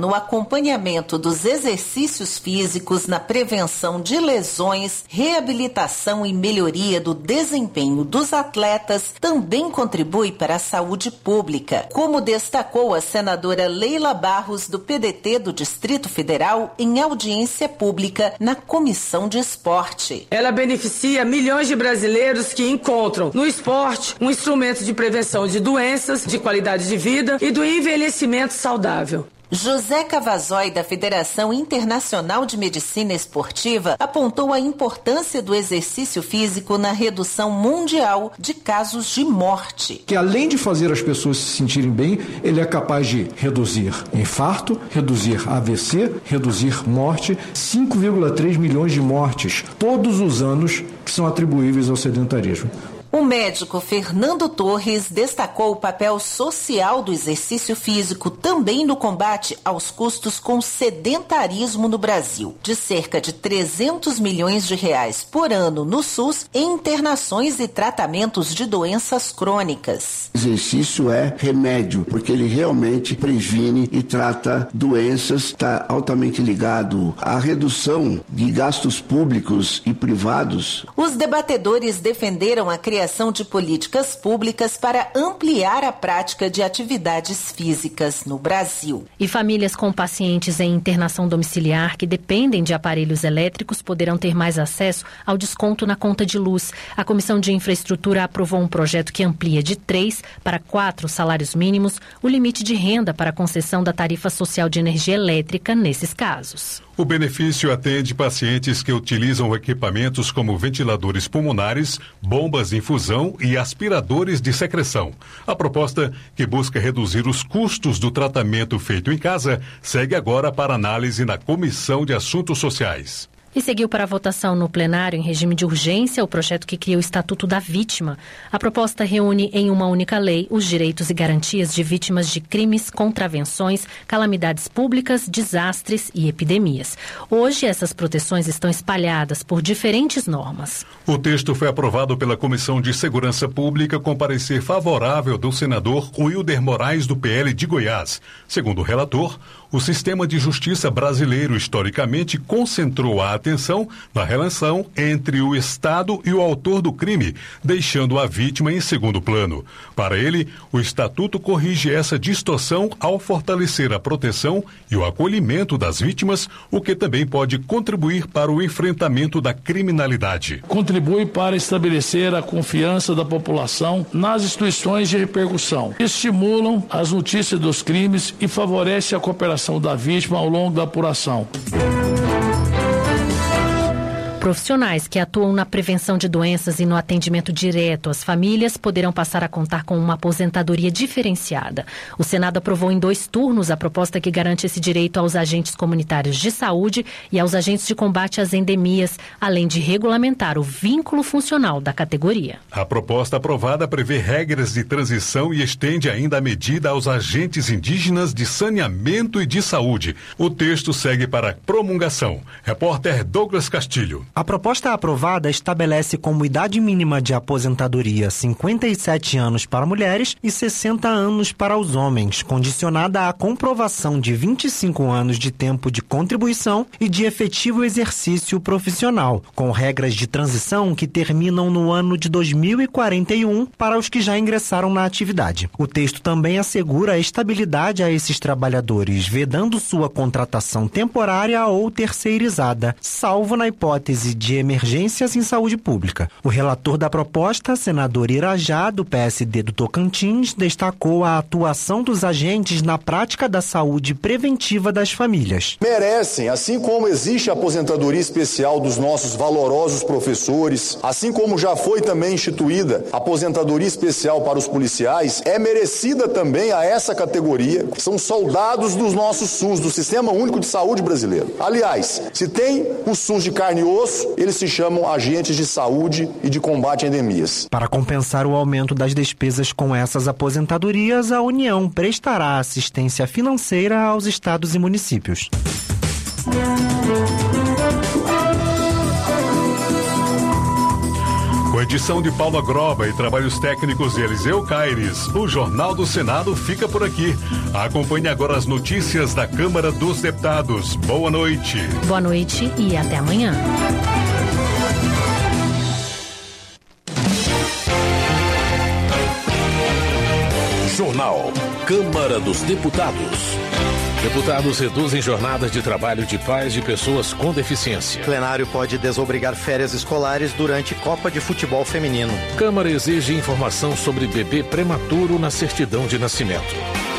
no acompanhamento dos exercícios físicos, na prevenção de lesões, reabilitação e melhoria do desempenho dos atletas, também contribui para a saúde pública, como destacou a senadora Leila Barros, do P D T do Distrito Federal, em audiência pública na Comissão de Esporte.
Ela beneficia milhões de brasileiros que encontram no esporte um instrumento de prevenção de doenças, de qualidade de vida e do envelhecimento saudável.
José Cavazói, da Federação Internacional de Medicina Esportiva, apontou a importância do exercício físico na redução mundial de casos de morte.
Que além de fazer as pessoas se sentirem bem, ele é capaz de reduzir infarto, reduzir A V C, reduzir morte, cinco vírgula três milhões de mortes todos os anos que são atribuíveis ao sedentarismo.
O médico Fernando Torres destacou o papel social do exercício físico também no combate aos custos com sedentarismo no Brasil, de cerca de trezentos milhões de reais por ano no SUS em internações e tratamentos de doenças crônicas.
O exercício é remédio, porque ele realmente previne e trata doenças, está altamente ligado à redução de gastos públicos e privados.
Os debatedores defenderam a criação criação de políticas públicas para ampliar a prática de atividades físicas no Brasil.
E famílias com pacientes em internação domiciliar que dependem de aparelhos elétricos poderão ter mais acesso ao desconto na conta de luz. A Comissão de Infraestrutura aprovou um projeto que amplia de três para quatro salários mínimos o limite de renda para a concessão da tarifa social de energia elétrica nesses casos.
O benefício atende pacientes que utilizam equipamentos como ventiladores pulmonares, bombas de infusão e aspiradores de secreção. A proposta, que busca reduzir os custos do tratamento feito em casa, segue agora para análise na Comissão de Assuntos Sociais.
E seguiu para a votação no plenário em regime de urgência o projeto que cria o Estatuto da Vítima. A proposta reúne em uma única lei os direitos e garantias de vítimas de crimes, contravenções, calamidades públicas, desastres e epidemias. Hoje, essas proteções estão espalhadas por diferentes normas.
O texto foi aprovado pela Comissão de Segurança Pública com parecer favorável do senador Wilder Moraes, do P L de Goiás. Segundo o relator, o sistema de justiça brasileiro historicamente concentrou a atenção na relação entre o Estado e o autor do crime, deixando a vítima em segundo plano. Para ele, o Estatuto corrige essa distorção ao fortalecer a proteção e o acolhimento das vítimas, o que também pode contribuir para o enfrentamento da criminalidade.
Contribui para estabelecer a confiança da população nas instituições de repercussão, estimulam as notícias dos crimes e favorece a cooperação da vítima ao longo da apuração.
Profissionais que atuam na prevenção de doenças e no atendimento direto às famílias poderão passar a contar com uma aposentadoria diferenciada. O Senado aprovou em dois turnos a proposta que garante esse direito aos agentes comunitários de saúde e aos agentes de combate às endemias, além de regulamentar o vínculo funcional da categoria.
A proposta aprovada prevê regras de transição e estende ainda a medida aos agentes indígenas de saneamento e de saúde. O texto segue para promulgação. Repórter Douglas Castilho.
A proposta aprovada estabelece como idade mínima de aposentadoria cinquenta e sete anos para mulheres e sessenta anos para os homens, condicionada à comprovação de vinte e cinco anos de tempo de contribuição e de efetivo exercício profissional, com regras de transição que terminam no ano de dois mil e quarenta e um para os que já ingressaram na atividade. O texto também assegura a estabilidade a esses trabalhadores, vedando sua contratação temporária ou terceirizada, salvo na hipótese de emergências em saúde pública. O relator da proposta, senador Irajá, do P S D do Tocantins, destacou a atuação dos agentes na prática da saúde preventiva das famílias.
Merecem, assim como existe a aposentadoria especial dos nossos valorosos professores, assim como já foi também instituída a aposentadoria especial para os policiais, é merecida também a essa categoria. São soldados dos nossos SUS, do Sistema Único de Saúde brasileiro. Aliás, se tem o SUS de carne e osso, eles se chamam agentes de saúde e de combate a endemias.
Para compensar o aumento das despesas com essas aposentadorias, a União prestará assistência financeira aos estados e municípios.
O edição de Paula Groba e trabalhos técnicos de Eliseu Caires. O Jornal do Senado fica por aqui. Acompanhe agora as notícias da Câmara dos Deputados. Boa noite.
Boa noite e até amanhã.
Jornal Câmara dos Deputados.
Deputados reduzem jornadas de trabalho de pais de pessoas com deficiência.
Plenário pode desobrigar férias escolares durante Copa de Futebol Feminino.
Câmara exige informação sobre bebê prematuro na certidão de nascimento.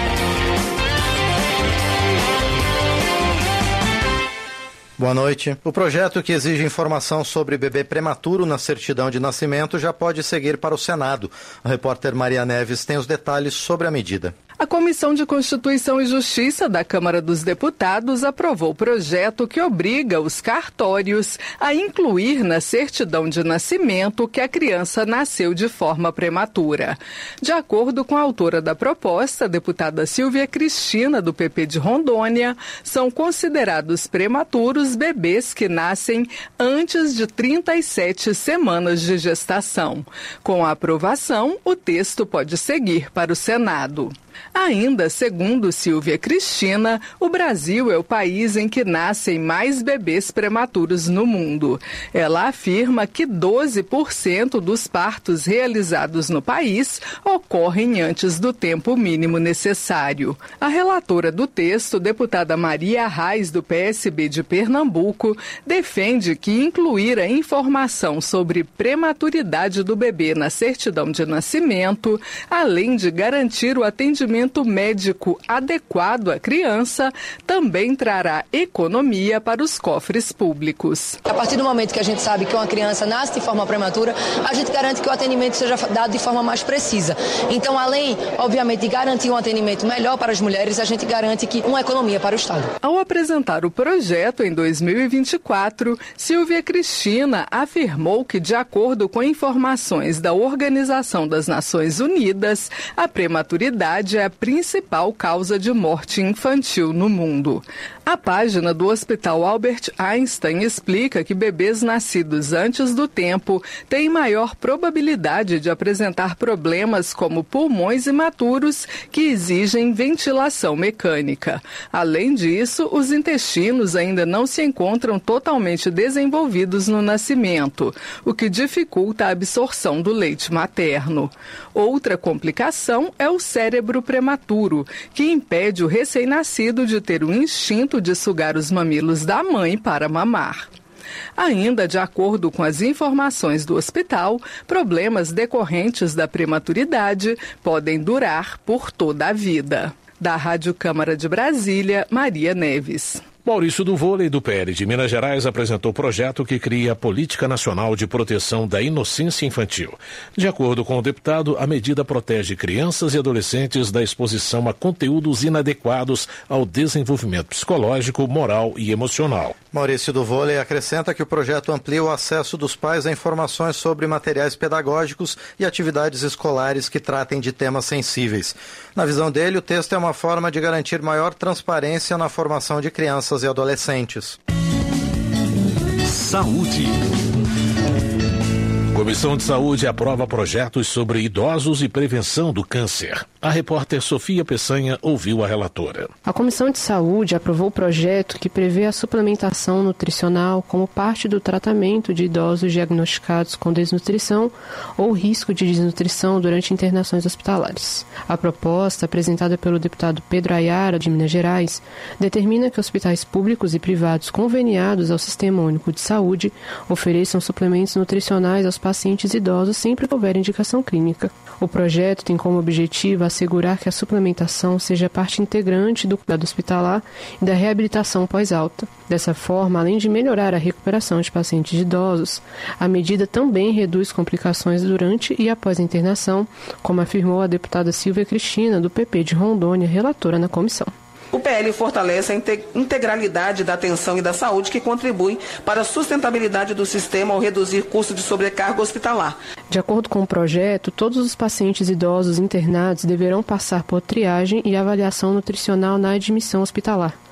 Boa noite. O projeto que exige informação sobre bebê prematuro na certidão de nascimento já pode seguir para o Senado. A repórter Maria Neves tem os detalhes sobre a medida.
A Comissão de Constituição e Justiça da Câmara dos Deputados aprovou o projeto que obriga os cartórios a incluir na certidão de nascimento que a criança nasceu de forma prematura. De acordo com a autora da proposta, a deputada Silvia Cristina, do P P de Rondônia, são considerados prematuros bebês que nascem antes de trinta e sete semanas de gestação. Com a aprovação, o texto pode seguir para o Senado. Ainda, segundo Silvia Cristina, o Brasil é o país em que nascem mais bebês prematuros no mundo. Ela afirma que doze por cento dos partos realizados no país ocorrem antes do tempo mínimo necessário. A relatora do texto, deputada Maria Arraes, do P S B de Pernambuco, defende que incluir a informação sobre prematuridade do bebê na certidão de nascimento, além de garantir o atendimento médico adequado à criança, também trará economia para os cofres públicos.
A partir do momento que a gente sabe que uma criança nasce de forma prematura, a gente garante que o atendimento seja dado de forma mais precisa. Então, além, obviamente, de garantir um atendimento melhor para as mulheres, a gente garante que uma economia para o Estado.
Ao apresentar o projeto em dois mil e vinte e quatro, Silvia Cristina afirmou que, de acordo com informações da Organização das Nações Unidas, a prematuridade é a principal causa de morte infantil no mundo. A página do Hospital Albert Einstein explica que bebês nascidos antes do tempo têm maior probabilidade de apresentar problemas como pulmões imaturos que exigem ventilação mecânica. Além disso, os intestinos ainda não se encontram totalmente desenvolvidos no nascimento, o que dificulta a absorção do leite materno. Outra complicação é o cérebro prematuro, que impede o recém-nascido de ter o instinto de sugar os mamilos da mãe para mamar. Ainda de acordo com as informações do hospital, problemas decorrentes da prematuridade podem durar por toda a vida. Da Rádio Câmara de Brasília, Maria Neves.
Maurício do Vôlei, do P L de Minas Gerais, apresentou o projeto que cria a Política Nacional de Proteção da Inocência Infantil. De acordo com o deputado, a medida protege crianças e adolescentes da exposição a conteúdos inadequados ao desenvolvimento psicológico, moral e emocional.
Maurício do Vôlei acrescenta que o projeto amplia o acesso dos pais a informações sobre materiais pedagógicos e atividades escolares que tratem de temas sensíveis. Na visão dele, o texto é uma forma de garantir maior transparência na formação de crianças e adolescentes.
Saúde.
Comissão de Saúde aprova projetos sobre idosos e prevenção do câncer. A repórter Sofia Peçanha ouviu a relatora.
A Comissão de Saúde aprovou o projeto que prevê a suplementação nutricional como parte do tratamento de idosos diagnosticados com desnutrição ou risco de desnutrição durante internações hospitalares. A proposta, apresentada pelo deputado Pedro Ayara, de Minas Gerais, determina que hospitais públicos e privados conveniados ao Sistema Único de Saúde ofereçam suplementos nutricionais aos pacientes idosos sempre que houver indicação clínica. O projeto tem como objetivo assegurar que a suplementação seja parte integrante do cuidado hospitalar e da reabilitação pós-alta. Dessa forma, além de melhorar a recuperação de pacientes idosos, a medida também reduz complicações durante e após a internação, como afirmou a deputada Silvia Cristina, do P P de Rondônia, relatora na comissão.
O P L fortalece a integralidade da atenção e da saúde que contribui para a sustentabilidade do sistema ao reduzir custo de sobrecarga hospitalar.
De acordo com o projeto, todos os pacientes idosos internados deverão passar por triagem e avaliação nutricional na admissão hospitalar.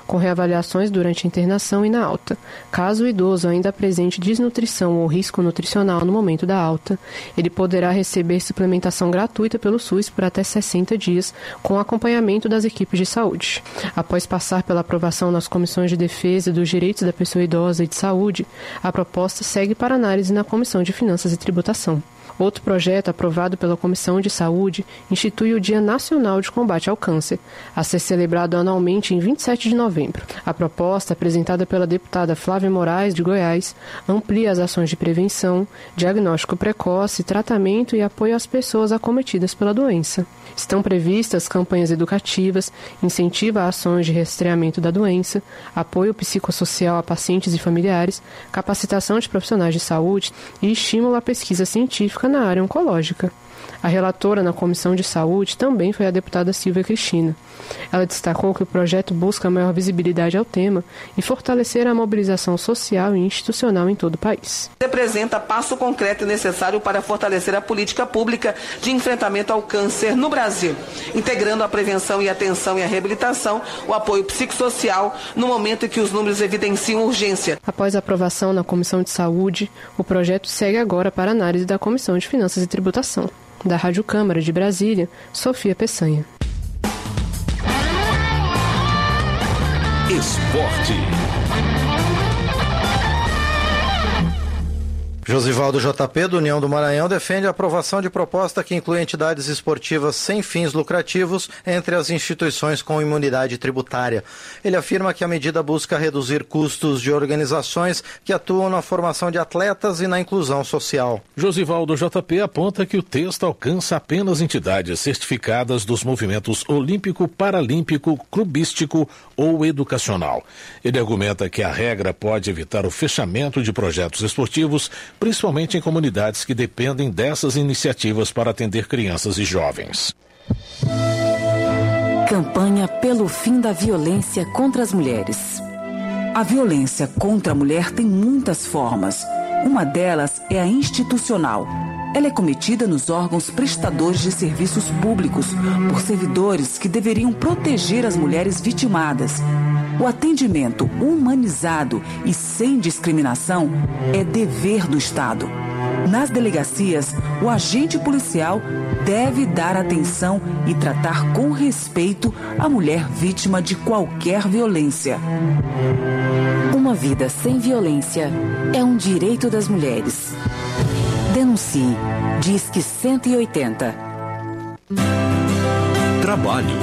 com reavaliações durante a internação e na alta. Caso o idoso ainda apresente desnutrição ou risco nutricional no momento da alta, ele poderá receber suplementação gratuita pelo SUS por até sessenta dias, com acompanhamento das equipes de saúde. Após passar pela aprovação nas comissões de defesa dos direitos da pessoa idosa e de saúde, a proposta segue para análise na Comissão de Finanças e Tributação. Outro projeto aprovado pela Comissão de Saúde institui o Dia Nacional de Combate ao Câncer, a ser celebrado anualmente em vinte e sete de novembro. A proposta, apresentada pela deputada Flávia Moraes, de Goiás, amplia as ações de prevenção, diagnóstico precoce, tratamento e apoio às pessoas acometidas pela doença. Estão previstas campanhas educativas, incentivo a ações de rastreamento da doença, apoio psicossocial a pacientes e familiares, capacitação de profissionais de saúde e estímulo à pesquisa científica na área oncológica. A relatora na Comissão de Saúde também foi a deputada Silvia Cristina. Ela destacou que o projeto busca maior visibilidade ao tema e fortalecer a mobilização social e institucional em todo o país.
Representa passo concreto e necessário para fortalecer a política pública de enfrentamento ao câncer no Brasil, integrando a prevenção e atenção e a reabilitação, o apoio psicossocial, no momento em que os números evidenciam urgência.
Após a aprovação na Comissão de Saúde, o projeto segue agora para análise da Comissão de Finanças e Tributação. Da Rádio Câmara de Brasília, Sofia Peçanha.
Esporte.
Josivaldo J P, do União do Maranhão, defende a aprovação de proposta que inclui entidades esportivas sem fins lucrativos entre as instituições com imunidade tributária. Ele afirma que a medida busca reduzir custos de organizações que atuam na formação de atletas e na inclusão social.
Josivaldo J P aponta que o texto alcança apenas entidades certificadas dos movimentos olímpico, paralímpico, clubístico ou educacional. Ele argumenta que a regra pode evitar o fechamento de projetos esportivos, principalmente em comunidades que dependem dessas iniciativas para atender crianças e jovens.
Campanha pelo fim da violência contra as mulheres. A violência contra a mulher tem muitas formas. Uma delas é a institucional. Ela é cometida nos órgãos prestadores de serviços públicos, por servidores que deveriam proteger as mulheres vitimadas. O atendimento humanizado e sem discriminação é dever do Estado. Nas delegacias, o agente policial deve dar atenção e tratar com respeito a mulher vítima de qualquer violência.
Uma vida sem violência é um direito das mulheres. Denuncie. Disque cento e oitenta.
Trabalho.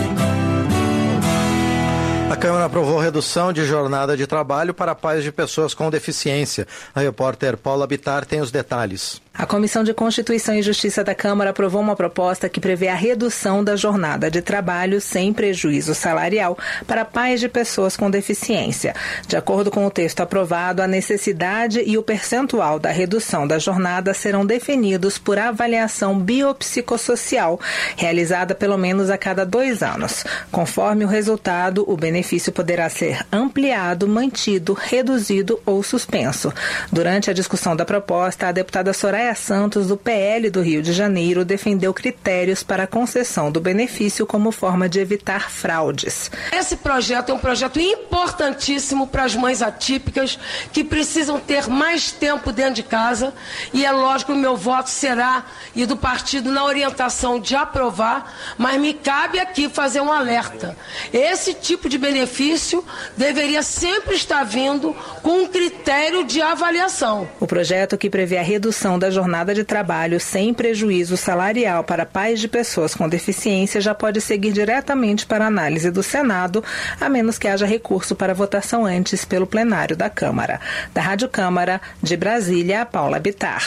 A Câmara aprovou redução de jornada de trabalho para pais de pessoas com deficiência. A repórter Paula Bittar tem os detalhes.
A Comissão de Constituição e Justiça da Câmara aprovou uma proposta que prevê a redução da jornada de trabalho sem prejuízo salarial para pais de pessoas com deficiência. De acordo com o texto aprovado, a necessidade e o percentual da redução da jornada serão definidos por avaliação biopsicossocial, realizada pelo menos a cada dois anos. Conforme o resultado, o benefício poderá ser ampliado, mantido, reduzido ou suspenso. Durante a discussão da proposta, a deputada Soraya Santos, do P L do Rio de Janeiro, defendeu critérios para a concessão do benefício como forma de evitar fraudes.
Esse projeto é um projeto importantíssimo para as mães atípicas que precisam ter mais tempo dentro de casa, e é lógico que o meu voto será, e do partido, na orientação de aprovar, mas me cabe aqui fazer um alerta. Esse tipo de benefício deveria sempre estar vindo com um critério de avaliação.
O projeto, que prevê a redução da jornada de trabalho sem prejuízo salarial para pais de pessoas com deficiência, já pode seguir diretamente para análise do Senado, a menos que haja recurso para votação antes pelo plenário da Câmara. Da Rádio Câmara, de Brasília, Paula Bittar.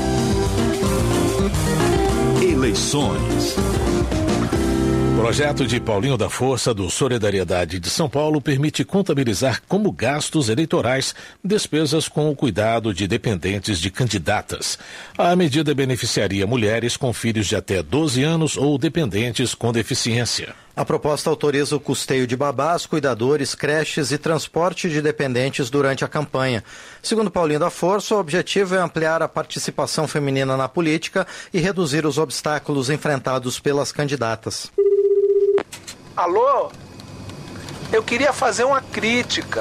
Eleições.
O projeto de Paulinho da Força do Solidariedade de São Paulo permite contabilizar como gastos eleitorais despesas com o cuidado de dependentes de candidatas. A medida beneficiaria mulheres com filhos de até doze anos ou dependentes com deficiência.
A proposta autoriza o custeio de babás, cuidadores, creches e transporte de dependentes durante a campanha. Segundo Paulinho da Força, o objetivo é ampliar a participação feminina na política e reduzir os obstáculos enfrentados pelas candidatas.
Alô?
Eu queria fazer uma crítica.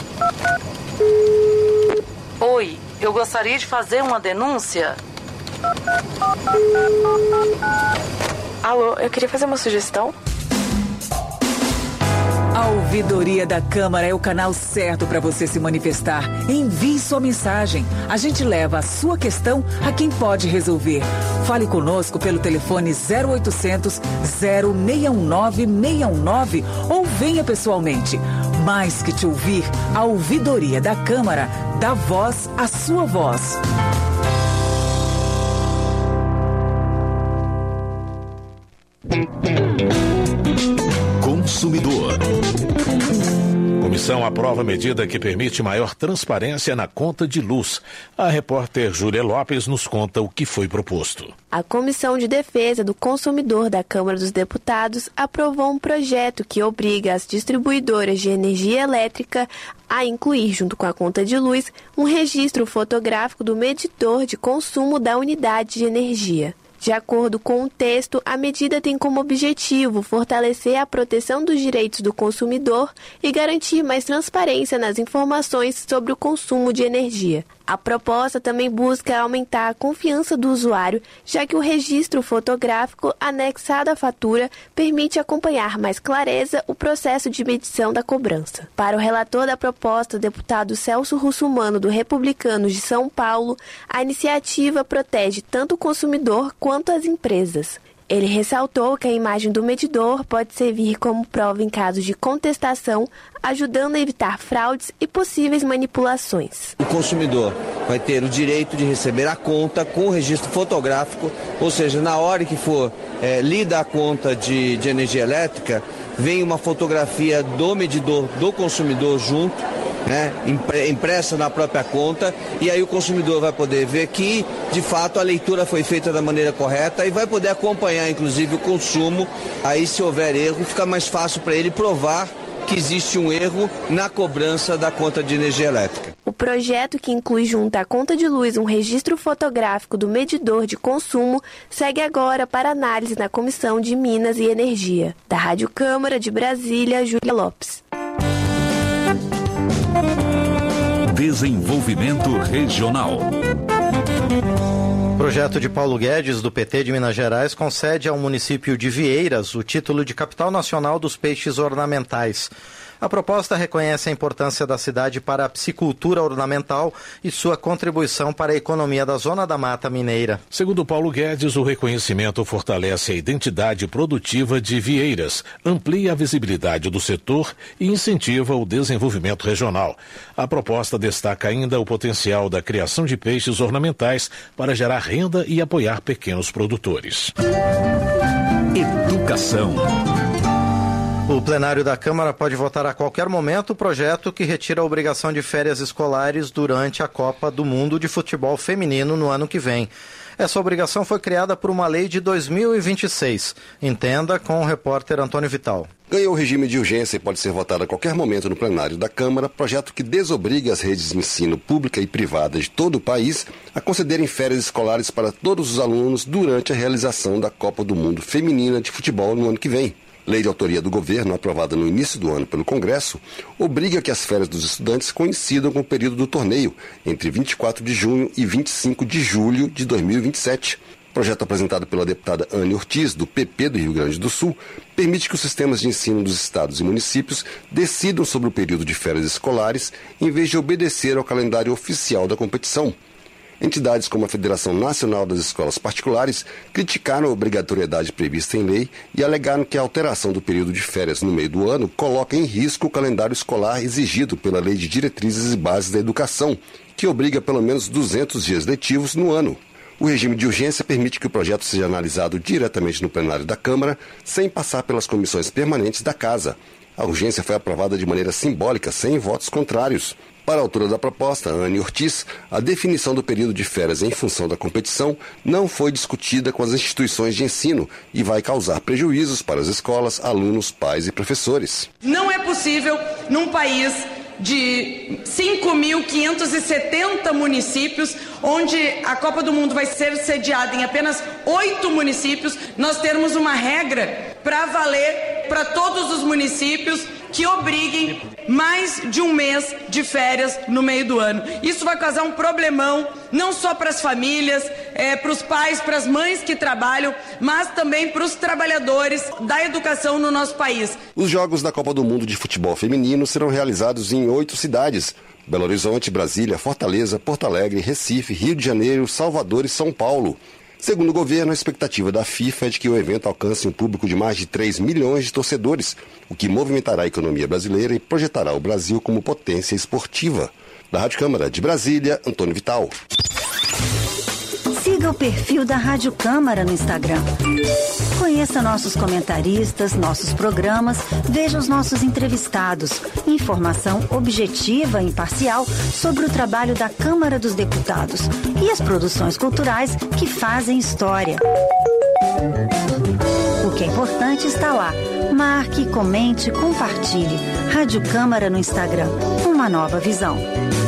Oi, eu gostaria de fazer uma denúncia.
Alô, eu queria fazer uma sugestão.
A ouvidoria da Câmara é o canal certo para você se manifestar. Envie sua mensagem. A gente leva a sua questão a quem pode resolver. Fale conosco pelo telefone zero oitocentos, zero seis um nove, seis um nove ou venha pessoalmente. Mais que te ouvir, a ouvidoria da Câmara dá voz à sua voz.
Consumidor.
Comissão aprova medida que permite maior transparência na conta de luz. A repórter Júlia Lopes nos conta o que foi proposto.
A Comissão de Defesa do Consumidor da Câmara dos Deputados aprovou um projeto que obriga as distribuidoras de energia elétrica a incluir, junto com a conta de luz, um registro fotográfico do medidor de consumo da unidade de energia. De acordo com o texto, a medida tem como objetivo fortalecer a proteção dos direitos do consumidor e garantir mais transparência nas informações sobre o consumo de energia. A proposta também busca aumentar a confiança do usuário, já que o registro fotográfico anexado à fatura permite acompanhar mais clareza o processo de medição da cobrança. Para o relator da proposta, o deputado Celso Russumano, do Republicanos de São Paulo, a iniciativa protege tanto o consumidor quanto as empresas. Ele ressaltou que a imagem do medidor pode servir como prova em casos de contestação, ajudando a evitar fraudes e possíveis manipulações.
O consumidor vai ter o direito de receber a conta com o registro fotográfico, ou seja, na hora que for é, lida a conta de, de energia elétrica, vem uma fotografia do medidor do consumidor junto, né, impressa na própria conta, e aí o consumidor vai poder ver que, de fato, a leitura foi feita da maneira correta e vai poder acompanhar, inclusive, o consumo. Aí, se houver erro, fica mais fácil para ele provar que existe um erro na cobrança da conta de energia elétrica.
O projeto, que inclui junto à conta de luz um registro fotográfico do medidor de consumo, segue agora para análise na Comissão de Minas e Energia. Da Rádio Câmara de Brasília, Júlia Lopes.
Desenvolvimento Regional.
O projeto de Paulo Guedes, do P T de Minas Gerais, concede ao município de Vieiras o título de Capital Nacional dos Peixes Ornamentais. A proposta reconhece a importância da cidade para a piscicultura ornamental e sua contribuição para a economia da Zona da Mata Mineira.
Segundo Paulo Guedes, o reconhecimento fortalece a identidade produtiva de Vieiras, amplia a visibilidade do setor e incentiva o desenvolvimento regional. A proposta destaca ainda o potencial da criação de peixes ornamentais para gerar renda e apoiar pequenos produtores.
Educação.
O plenário da Câmara pode votar a qualquer momento o projeto que retira a obrigação de férias escolares durante a Copa do Mundo de Futebol Feminino no ano que vem. Essa obrigação foi criada por uma lei de dois mil e vinte e seis. Entenda com o repórter Antônio Vital.
Ganhou o regime de urgência e pode ser votado a qualquer momento no plenário da Câmara, projeto que desobriga as redes de ensino pública e privada de todo o país a concederem férias escolares para todos os alunos durante a realização da Copa do Mundo Feminina de Futebol no ano que vem. Lei de autoria do governo, aprovada no início do ano pelo Congresso, obriga que as férias dos estudantes coincidam com o período do torneio, entre vinte e quatro de junho e vinte e cinco de julho de dois mil e vinte e sete. O projeto apresentado pela deputada Anne Ortiz, do P P do Rio Grande do Sul, permite que os sistemas de ensino dos estados e municípios decidam sobre o período de férias escolares, em vez de obedecer ao calendário oficial da competição. Entidades como a Federação Nacional das Escolas Particulares criticaram a obrigatoriedade prevista em lei e alegaram que a alteração do período de férias no meio do ano coloca em risco o calendário escolar exigido pela Lei de Diretrizes e Bases da Educação, que obriga pelo menos duzentos dias letivos no ano. O regime de urgência permite que o projeto seja analisado diretamente no plenário da Câmara, sem passar pelas comissões permanentes da Casa. A urgência foi aprovada de maneira simbólica, sem votos contrários. Para a autora da proposta, Anne Ortiz, a definição do período de férias em função da competição não foi discutida com as instituições de ensino e vai causar prejuízos para as escolas, alunos, pais e professores.
Não é possível, num país de cinco mil quinhentos e setenta municípios, onde a Copa do Mundo vai ser sediada em apenas oito municípios, nós termos uma regra para valer para todos os municípios,
que obriguem mais de um mês de férias no meio do ano. Isso vai causar um problemão, não só para as famílias, é, para os pais, para as mães que trabalham, mas também para os trabalhadores da educação no nosso país.
Os Jogos da Copa do Mundo de Futebol Feminino serão realizados em oito cidades: Belo Horizonte, Brasília, Fortaleza, Porto Alegre, Recife, Rio de Janeiro, Salvador e São Paulo. Segundo o governo, a expectativa da FIFA é de que o evento alcance um público de mais de três milhões de torcedores, o que movimentará a economia brasileira e projetará o Brasil como potência esportiva. Da Rádio Câmara de Brasília, Antônio Vital.
Siga o perfil da Rádio Câmara no Instagram. Conheça nossos comentaristas, nossos programas, veja os nossos entrevistados. Informação objetiva e imparcial sobre o trabalho da Câmara dos Deputados e as produções culturais que fazem história. O que é importante está lá. Marque, comente, compartilhe. Rádio Câmara no Instagram. Uma nova visão.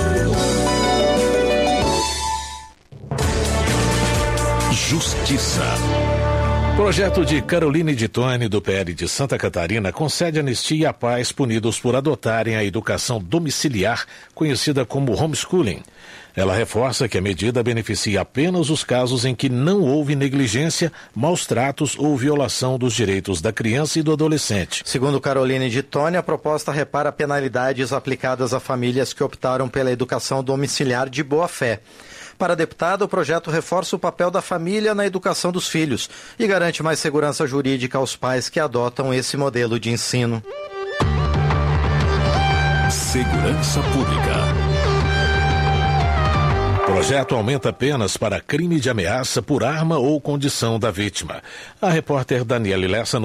Justiça.
Projeto de Caroline de Tone, do P L de Santa Catarina, concede anistia a pais punidos por adotarem a educação domiciliar, conhecida como homeschooling. Ela reforça que a medida beneficia apenas os casos em que não houve negligência, maus tratos ou violação dos direitos da criança e do adolescente.
Segundo Caroline de Tone, a proposta repara penalidades aplicadas a famílias que optaram pela educação domiciliar de boa-fé. Para a deputada, o projeto reforça o papel da família na educação dos filhos e garante mais segurança jurídica aos pais que adotam esse modelo de ensino.
Segurança Pública.
Projeto aumenta penas para crime de ameaça por arma ou condição da vítima. A repórter Daniela Lessa